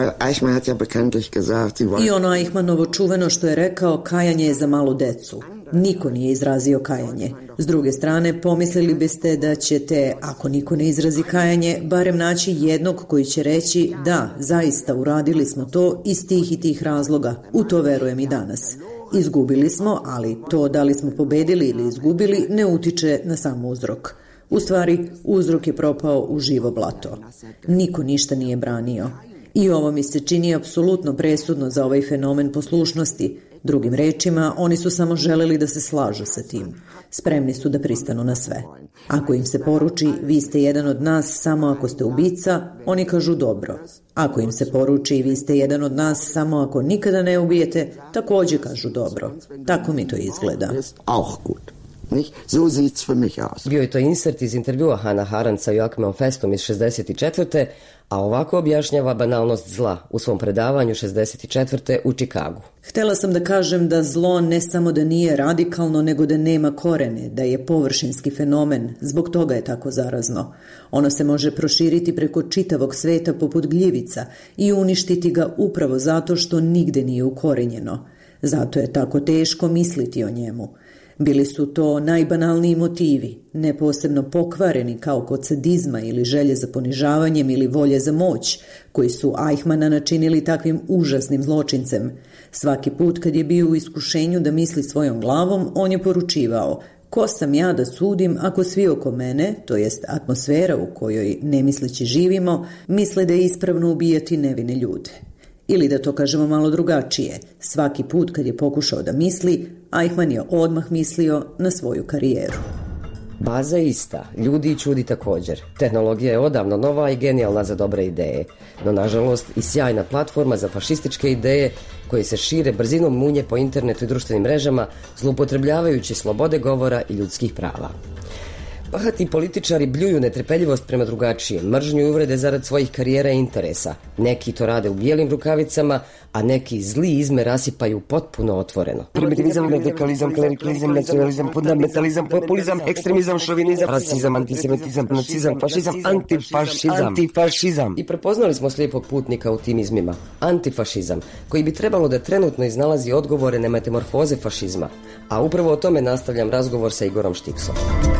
I ono Eichmannovo čuveno što je rekao, kajanje je za malu decu. Niko nije izrazio kajanje. S druge strane, pomislili biste da ćete, ako niko ne izrazi kajanje, barem naći jednog koji će reći da, zaista uradili smo to iz tih i tih razloga. U to verujem i danas. Izgubili smo, ali to da li smo pobedili ili izgubili ne utiče na sam uzrok. U stvari, uzrok je propao u živo blato. Niko ništa nije branio. I ovo mi se čini apsolutno presudno za ovaj fenomen poslušnosti. Drugim rečima, oni su samo želeli da se slažu sa tim. Spremni su da pristanu na sve. Ako im se poruči, vi ste jedan od nas samo ako ste ubica, oni kažu dobro. Ako im se poruči, vi ste jedan od nas samo ako nikada ne ubijete, također kažu dobro. Tako mi to izgleda. Nicht? So sieht's für mich aus. Bio je to insert iz intervjua Hannah Arendt sa Joachimom Festom iz šezdeset četvrte. A ovako objašnjava banalnost zla u svom predavanju šezdeset četvrte u Čikagu. Htjela sam da kažem da zlo ne samo da nije radikalno, nego da nema korene, da je površinski fenomen, zbog toga je tako zarazno. Ono se može proširiti preko čitavog sveta poput gljivica i uništiti ga upravo zato što nigde nije ukorenjeno. Zato je tako teško misliti o njemu. Bili su to najbanalniji motivi, ne posebno pokvareni kao kod sadizma ili želje za ponižavanjem ili volje za moć, koji su Eichmanna načinili takvim užasnim zločincem. Svaki put kad je bio u iskušenju da misli svojom glavom, on je poručivao: ko sam ja da sudim ako svi oko mene, to jest atmosfera u kojoj nemisleći živimo, misle da je ispravno ubijati nevine ljude. Ili da to kažemo malo drugačije, svaki put kad je pokušao da misli, Eichmann je odmah mislio na svoju karijeru. Baza je ista, ljudi i čudi također. Tehnologija je odavno nova i genijalna za dobre ideje, no nažalost i sjajna platforma za fašističke ideje koje se šire brzinom munje po internetu i društvenim mrežama, zloupotrebljavajući slobode govora i ljudskih prava. Bahati političari bljuju netrpeljivost prema drugačijem, mržnju i uvrede zarad svojih karijera i interesa. Neki to rade u bijelim rukavicama, a neki zli izme rasipaju potpuno otvoreno. Primitivizam, radikalizam, klerikalizam, nacionalizam, fundamentalizam, populizam, ekstremizam, šovinizam, rasizam, antisemitizam, nacizam, fašizam, antifašizam, antifašizam. I prepoznali smo slijepog putnika u tim izmima. Antifašizam, koji bi trebalo da trenutno iznalazi odgovore na metamorfoze fašizma. A upravo o tome nastavljam razgovor sa Igorom Štiksom.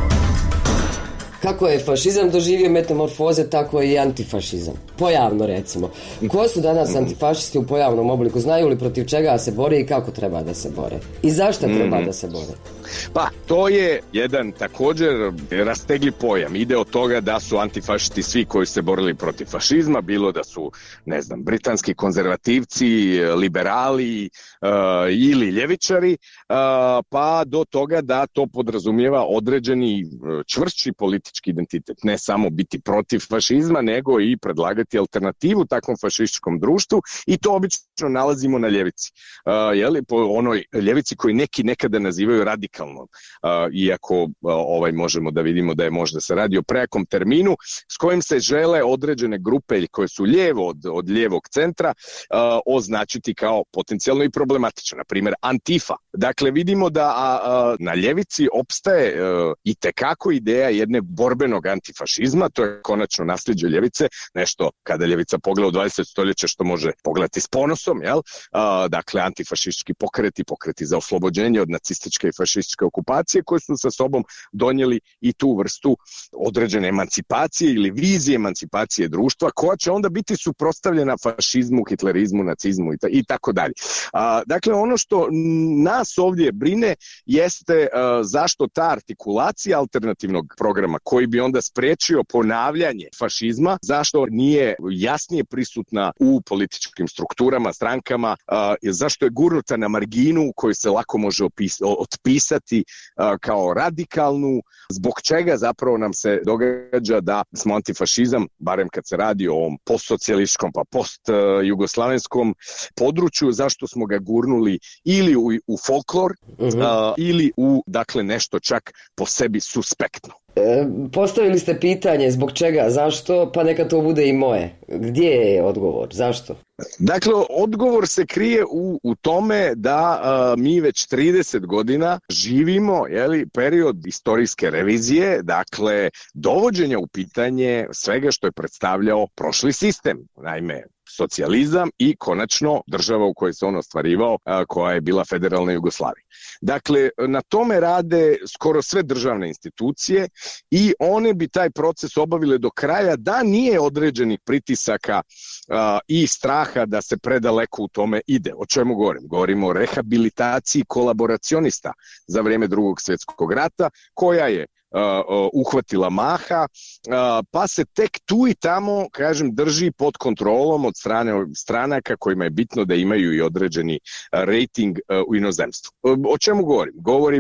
Kako je fašizam doživio metamorfoze, tako je i antifašizam. Pojavno, recimo. Ko su danas antifašisti u pojavnom obliku? Znaju li protiv čega se bore i kako treba da se bore? I zašto treba mm. da se bore? Pa, to je jedan također rastegli pojam. Ide od toga da su antifašisti svi koji se borili protiv fašizma, bilo da su, ne znam, britanski konzervativci, liberali uh, ili ljevičari, uh, pa do toga da to podrazumijeva određeni čvršći politički identitet. Ne samo biti protiv fašizma, nego i predlagati alternativu takvom fašističkom društvu, i to obično nalazimo na ljevici. Uh, jeli, po onoj ljevici koji neki nekada nazivaju radikalnom. Uh, iako uh, ovaj možemo da vidimo da je možda se radi o prejakom terminu s kojim se žele određene grupe koje su lijevo od, od lijevog centra uh, označiti kao potencijalno i problematično, na primjer Antifa. Dakle, vidimo da a, a, na ljevici opstaje uh, i tekako ideja jedne borbenog antifašizma, to je konačno nasljeđe ljevice, nešto kada ljevica pogleda u dvadesetom stoljeće što može pogledati s ponosom, jel? Uh, dakle, antifašistički pokreti, pokreti za oslobođenje od nacističke i fašističke okupacije koje su sa sobom donijeli i tu vrstu određene emancipacije ili vizije emancipacije društva koja će onda biti suprotstavljena fašizmu, hitlerizmu, nacizmu i, ta, i tako dalje. Dakle, ono što nas ovdje brine jeste a, zašto ta artikulacija alternativnog programa koji bi onda spriječio ponavljanje fašizma, zašto nije jasnije prisutna u političkim strukturama, strankama, a, zašto je gurnuta na marginu koju se lako može opis, otpisati a, kao radikalnu, zbog čega zapravo nam se događa da smo antifašizam, barem kad se radi o ovom postsocijalističkom pa post-jugoslavenskom području, zašto smo ga gurnuli ili u, u folklor uh-huh. a, ili u, dakle, nešto čak po sebi suspektno. E, postavili ste pitanje zbog čega, zašto, pa neka to bude i moje. Gdje je odgovor, zašto? Dakle, odgovor se krije u, u tome da a, mi već trideset godina živimo, jeli, period istorijske revizije, dakle, dovođenja u pitanje svega što je predstavljao prošli sistem. Naime, socijalizam i konačno država u kojoj se on ostvarivao, a, koja je bila federalna Jugoslavija. Dakle, na tome rade skoro sve državne institucije i one bi taj proces obavile do kraja da nije određenih pritisaka a, i straha da se predaleko u tome ide. O čemu govorim? Govorimo o rehabilitaciji kolaboracionista za vrijeme Drugog svjetskog rata, koja je Uh, uh, uhvatila maha, uh, pa se tek tu i tamo, kažem, drži pod kontrolom od strane stranaka kojima je bitno da imaju i određeni uh, rating uh, u inozemstvu. Uh, o čemu govorim? Govorim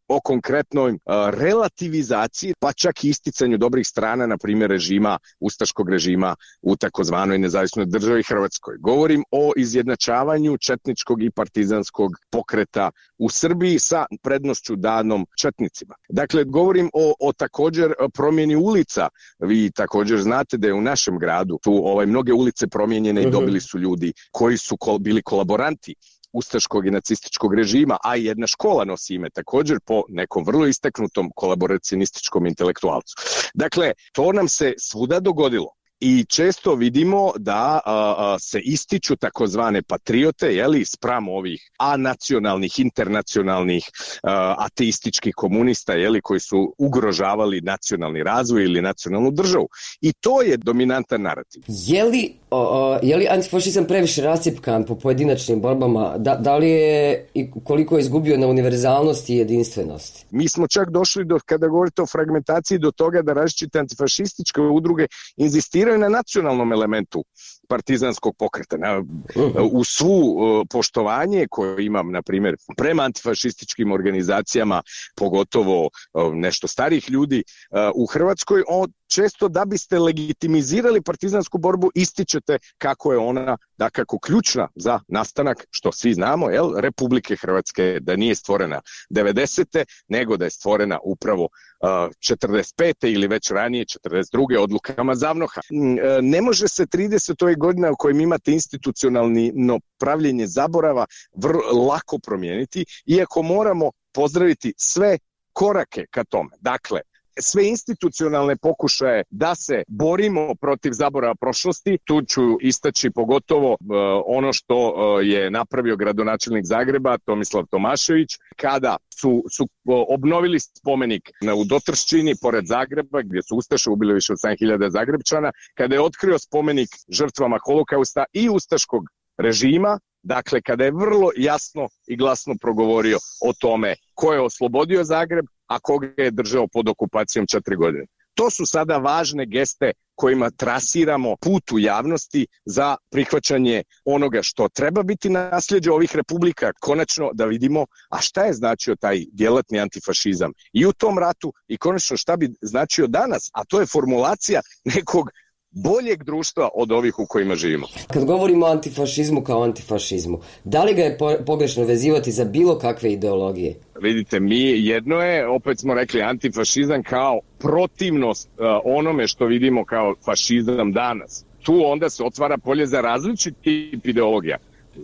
o konkretnoj uh, relativizaciji, pa čak i isticanju dobrih strana, na primjer režima, ustaškog režima u takozvanoj nezavisnoj državi Hrvatskoj. Govorim o izjednačavanju četničkog i partizanskog pokreta u Srbiji sa prednošću danom četnicima. Dakle, govorim o, o također promjeni ulica. Vi također znate da je u našem gradu tu ovaj, mnoge ulice promijenjene i dobili su ljudi koji su kol, bili kolaboranti ustaškog i nacističkog režima, a i jedna škola nosi ime također po nekom vrlo istaknutom kolaboracionističkom intelektualcu. Dakle, to nam se svuda dogodilo. I često vidimo da a, a, se ističu takozvane patriote, jeli, spram ovih anacionalnih, internacionalnih, a, ateističkih komunista, jeli, koji su ugrožavali nacionalni razvoj ili nacionalnu državu. I to je dominantan narativ. Je li, o, o, je li antifašizam previše rascjepkan po pojedinačnim borbama? Da, da li je i koliko je izgubio na univerzalnosti i jedinstvenosti? Mi smo čak došli, do, kada govorite o fragmentaciji, do toga da različite antifašističke udruge inzistiraju na nacionalnom elementu partizanskog pokreta. Na, u svu poštovanje koje imam, na primjer, prema antifašističkim organizacijama, pogotovo nešto starih ljudi u Hrvatskoj, on često da biste legitimizirali partizansku borbu ističete kako je ona dakako ključna za nastanak, što svi znamo, jel, Republike Hrvatske, da nije stvorena devedesete nego da je stvorena upravo uh, četrdeset pete ili već ranije četrdeset druge odlukama Zavnoha. Ne može se trideset godina u kojim imate institucionalno pravljenje zaborava vrlo lako promijeniti, iako moramo pozdraviti sve korake ka tome. Dakle, sve institucionalne pokušaje da se borimo protiv zaborava prošlosti, tu ću istaći pogotovo uh, ono što uh, je napravio gradonačelnik Zagreba Tomislav Tomašević, kada su, su uh, obnovili spomenik na, u Dotrščini pored Zagreba, gdje su ustaše ubili više od sedam hiljada Zagrebčana, kada je otkrio spomenik žrtvama Holokausta i ustaškog režima. Dakle, kada je vrlo jasno i glasno progovorio o tome ko je oslobodio Zagreb, a koga je držao pod okupacijom četiri godine. To su sada važne geste kojima trasiramo put u javnosti za prihvaćanje onoga što treba biti nasljeđe ovih republika. Konačno da vidimo, a šta je značio taj djelatni antifašizam i u tom ratu i konačno šta bi značio danas, a to je formulacija nekog boljeg društva od ovih u kojima živimo. Kad govorimo o antifašizmu kao antifašizmu, da li ga je pogrešno vezivati za bilo kakve ideologije? Vidite, mi jedno je, opet smo rekli, antifašizam kao protivnost uh, onome što vidimo kao fašizam danas. Tu onda se otvara polje za različit tip ideologija.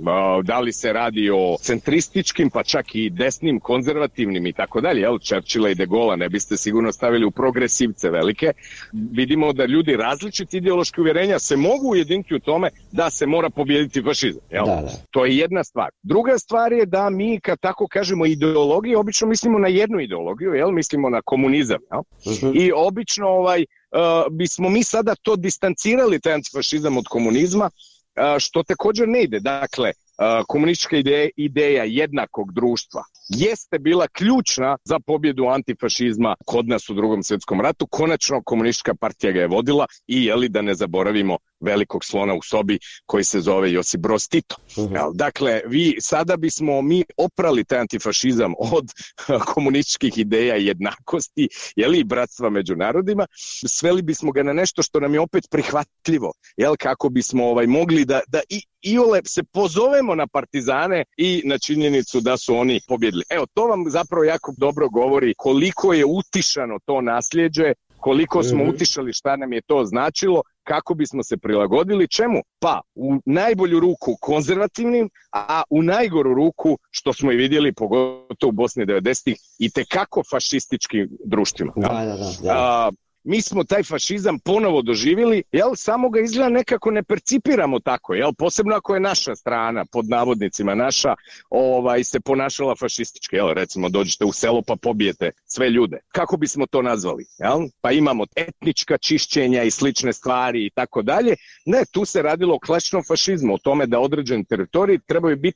Da li se radi o centrističkim, pa čak i desnim, konzervativnim i tako dalje, jel, Churchilla i De Gaulle ne biste sigurno stavili u progresivce velike. Vidimo da ljudi različiti ideološki uvjerenja se mogu ujediniti u tome da se mora pobijediti fašizam, jel? Da, da. To je jedna stvar. Druga stvar je da mi, kad tako kažemo ideologije, obično mislimo na jednu ideologiju, jel, mislimo na komunizam, jel? Uh-huh. I obično ovaj, uh, bismo mi sada to distancirali, taj antifašizam od komunizma, što također ne ide. Dakle, komunistička ideja, ideja jednakog društva jeste bila ključna za pobjedu antifašizma kod nas u Drugom svjetskom ratu. Konačno komunistička partija ga je vodila i jeli da ne zaboravimo velikog slona u sobi koji se zove Josip Broz Tito. Uh-huh. Dakle, vi sada bismo mi oprali taj antifašizam od komunističkih ideja i jednakosti, jeli, i bratstva među narodima, sveli bismo ga na nešto što nam je opet prihvatljivo, jel, kako bismo ovaj mogli da, da i iole se pozovemo na partizane i na činjenicu da su oni pobjedili. Evo, to vam zapravo jako dobro govori koliko je utišano to nasljeđe, koliko smo utišali šta nam je to značilo, kako bismo se prilagodili čemu? Pa u najbolju ruku konzervativnim, a u najgoru ruku, što smo i vidjeli pogotovo u Bosni devedesetih, i tekako fašističkim društvima. Da, da, da, da. A, mi smo taj fašizam ponovo doživjeli, jel, samo ga izgleda nekako ne percipiramo tako, jel, posebno ako je naša strana, pod navodnicima naša, ovaj, se ponašala fašistički, jel, recimo dođete u selo pa pobijete sve ljude. Kako bismo to nazvali, jel? Pa imamo etnička čišćenja i slične stvari i tako dalje. Ne, tu se radilo o klasičnom fašizmu, o tome da određeni teritoriji trebaju biti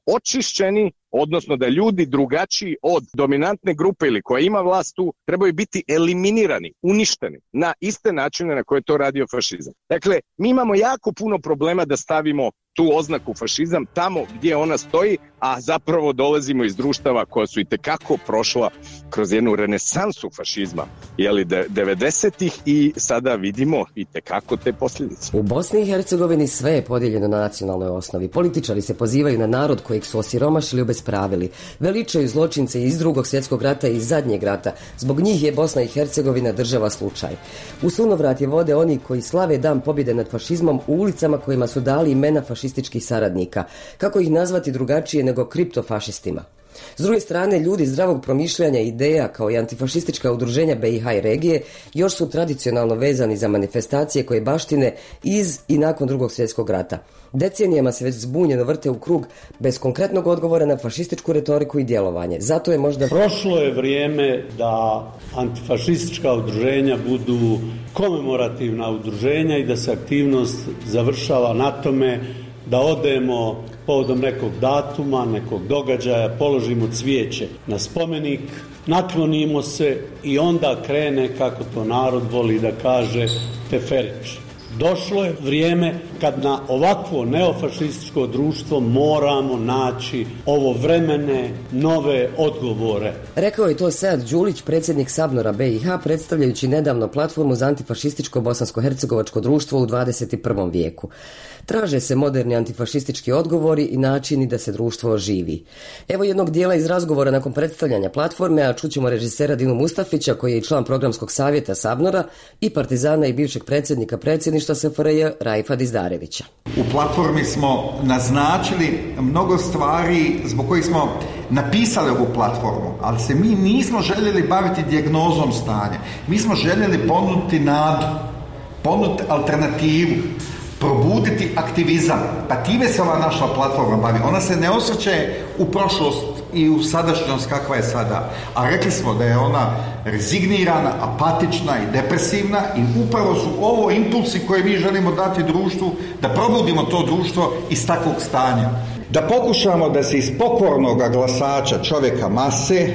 očišćeni, odnosno da ljudi drugačiji od dominantne grupe ili koja ima vlast tu, trebaju biti eliminirani, uništeni na iste načine na koje to radio fašizam. Dakle, mi imamo jako puno problema da stavimo tu oznaku fašizam tamo gdje ona stoji, a zapravo dolazimo iz društava koja su i tekako prošla kroz jednu renesansu fašizma, jeli devedesetih, i sada vidimo i tekako te posljedice. U Bosni i Hercegovini sve je podijeljeno na nacionalnoj osnovi. Političari se pozivaju na narod kojeg su osiromašili i obespravili. Veličaju zločince iz drugog svjetskog rata i iz zadnjeg rata. Zbog njih je Bosna i Hercegovina država slučaj. U sunovrat je vode oni koji slave dan pobjede nad fašizmom u ulicama kojima su dali imena fašističkih saradnika. Kako ih nazvati drugačije nego kriptofašistima? S druge strane, ljudi zdravog promišljanja i ideja kao i antifašistička udruženja B i H i regije još su tradicionalno vezani za manifestacije koje baštine iz i nakon drugog svjetskog rata. Decenijama se već zbunjeno vrte u krug bez konkretnog odgovora na fašističku retoriku i djelovanje. Zato je možda... Prošlo je vrijeme da antifašistička udruženja budu komemorativna udruženja i da se aktivnost završava na tome da odemo povodom nekog datuma, nekog događaja, položimo cvijeće na spomenik, naklonimo se i onda krene, kako to narod voli da kaže, teferić. Došlo je vrijeme kad na ovakvo neofašističko društvo moramo naći ovovremene nove odgovore. Rekao je to Sead Đulić, predsjednik Sabnora B i H, predstavljajući nedavno platformu za antifašističko bosansko-hercegovačko društvo u dvadeset prvom vijeku. Traže se moderni antifašistički odgovori i načini da se društvo oživi. Evo jednog dijela iz razgovora nakon predstavljanja platforme, a čućemo režisera Dinu Mustafića, koji je i član programskog savjeta Sabnora, i partizana i bivšeg predsjednika predsjedništva S F R J Raifa Dizdarevića. U platformi smo naznačili mnogo stvari zbog kojih smo napisali ovu platformu, ali se mi nismo željeli baviti dijagnozom stanja. Mi smo željeli ponuditi nadu, ponuditi alternativu, probuditi aktivizam. Pa time se ova naša platforma bavi. Ona se ne osvrće u prošlost i u sadašnjost kakva je sada. A rekli smo da je ona rezignirana, apatična i depresivna, i upravo su ovo impulsi koje mi želimo dati društvu, da probudimo to društvo iz takvog stanja. Da pokušamo da se iz pokornog glasača čovjeka mase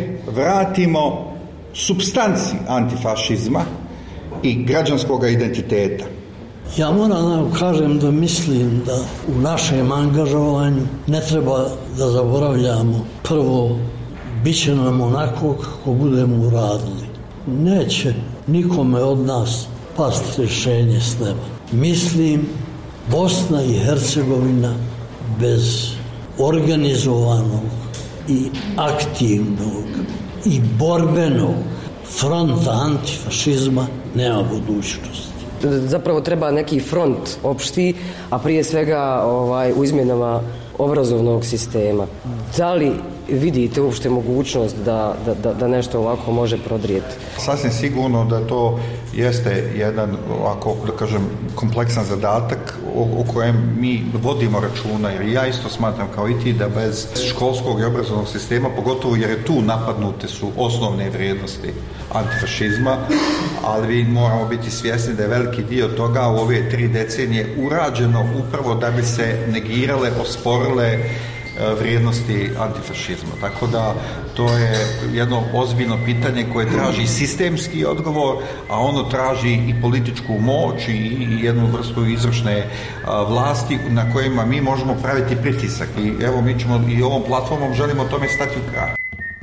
vratimo supstanci antifašizma i građanskog identiteta. Ja moram da kažem da mislim da u našem angažovanju ne treba da zaboravljamo prvo, bit će nam onako kako budemo uradili. Neće nikome od nas pasti rješenje s neba. Mislim, Bosna i Hercegovina bez organizovanog i aktivnog i borbenog fronta antifašizma nema budućnosti. Zapravo treba neki front opšti, a prije svega ovaj, u izmjenama obrazovnog sistema. Da li vidite uopšte mogućnost da, da, da nešto ovako može prodrijeti? Sasvim sigurno da to jeste jedan, ovako da kažem, kompleksan zadatak o, o kojem mi vodimo računa, jer ja isto smatram kao i ti da bez školskog i obrazovnog sistema, pogotovo jer je tu napadnute su osnovne vrijednosti antifašizma, ali mi moramo biti svjesni da je veliki dio toga u ove tri decenije urađeno upravo da bi se negirale, osporile vrijednosti antifašizma. Tako da to je jedno ozbiljno pitanje koje traži sistemski odgovor, a ono traži i političku moć i jednu vrstu izvršne vlasti na kojima mi možemo praviti pritisak. I evo mi ćemo i ovom platformom želimo tome stati u kraj.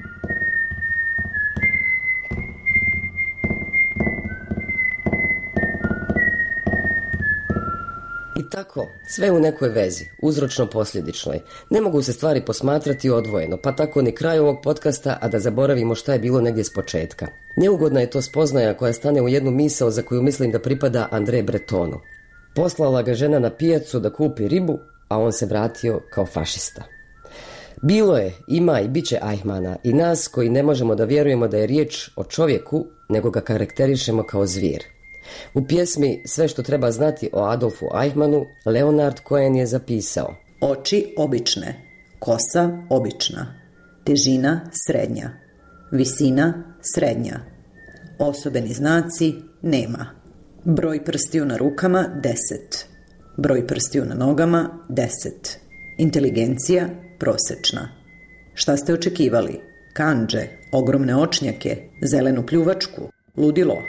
Tako, sve u nekoj vezi, uzročno-posljedičnoj. Ne mogu se stvari posmatrati odvojeno, pa tako ni kraj ovog podcasta, a da zaboravimo šta je bilo negdje s početka. Neugodna je to spoznaja koja stane u jednu misao za koju mislim da pripada André Bretonu. Poslala ga žena na pijacu da kupi ribu, a on se vratio kao fašista. Bilo je, ima i bit će Eichmana i nas koji ne možemo da vjerujemo da je riječ o čovjeku, nego ga karakterišemo kao zvir. U pjesmi Sve što treba znati o Adolfu Eichmannu, Leonard Cohen je zapisao: oči obične, kosa obična, težina srednja, visina srednja, osobeni znaci nema, broj prstiju na rukama deset, broj prstiju na nogama deset, Inteligencija prosečna. Šta ste očekivali? Kandže, ogromne očnjake, zelenu pljuvačku, ludilo?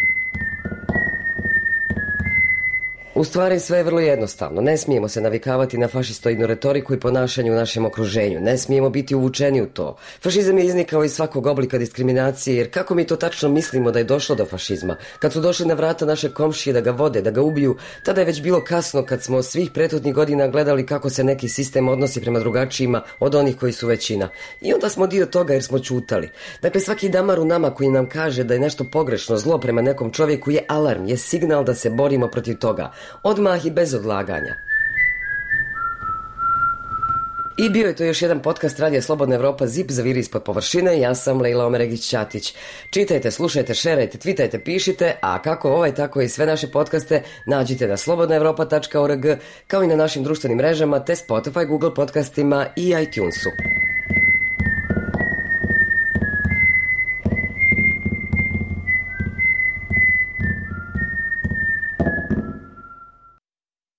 U stvari sve je vrlo jednostavno. Ne smijemo se navikavati na fašistoidnu retoriku i ponašanje u našem okruženju. Ne smijemo biti uvučeni u to. Fašizam je iznikao iz svakog oblika diskriminacije, jer kako mi to tačno mislimo da je došlo do fašizma? Kad su došli na vrata naše komšije da ga vode, da ga ubiju, tada je već bilo kasno kad smo svih prethodnih godina gledali kako se neki sistem odnosi prema drugačijima od onih koji su većina. I onda smo dio toga jer smo ćutali. Dakle, svaki damar u nama koji nam kaže da je nešto pogrešno, zlo prema nekom čovjeku je alarm, je signal da se borimo protiv toga. Odmah i bez odlaganja. I bio je to još jedan podcast Radija Slobodna Evropa, Zip zaviri ispod površine. Ja sam Lejla Omeregić-Ćatić. Čitajte, slušajte, šerajte, twitajte, pišite, a kako ovaj, tako i sve naše podcaste nađite na slobodna evropa tačka org, kao i na našim društvenim mrežama te Spotify, Google podcastima i iTunesu.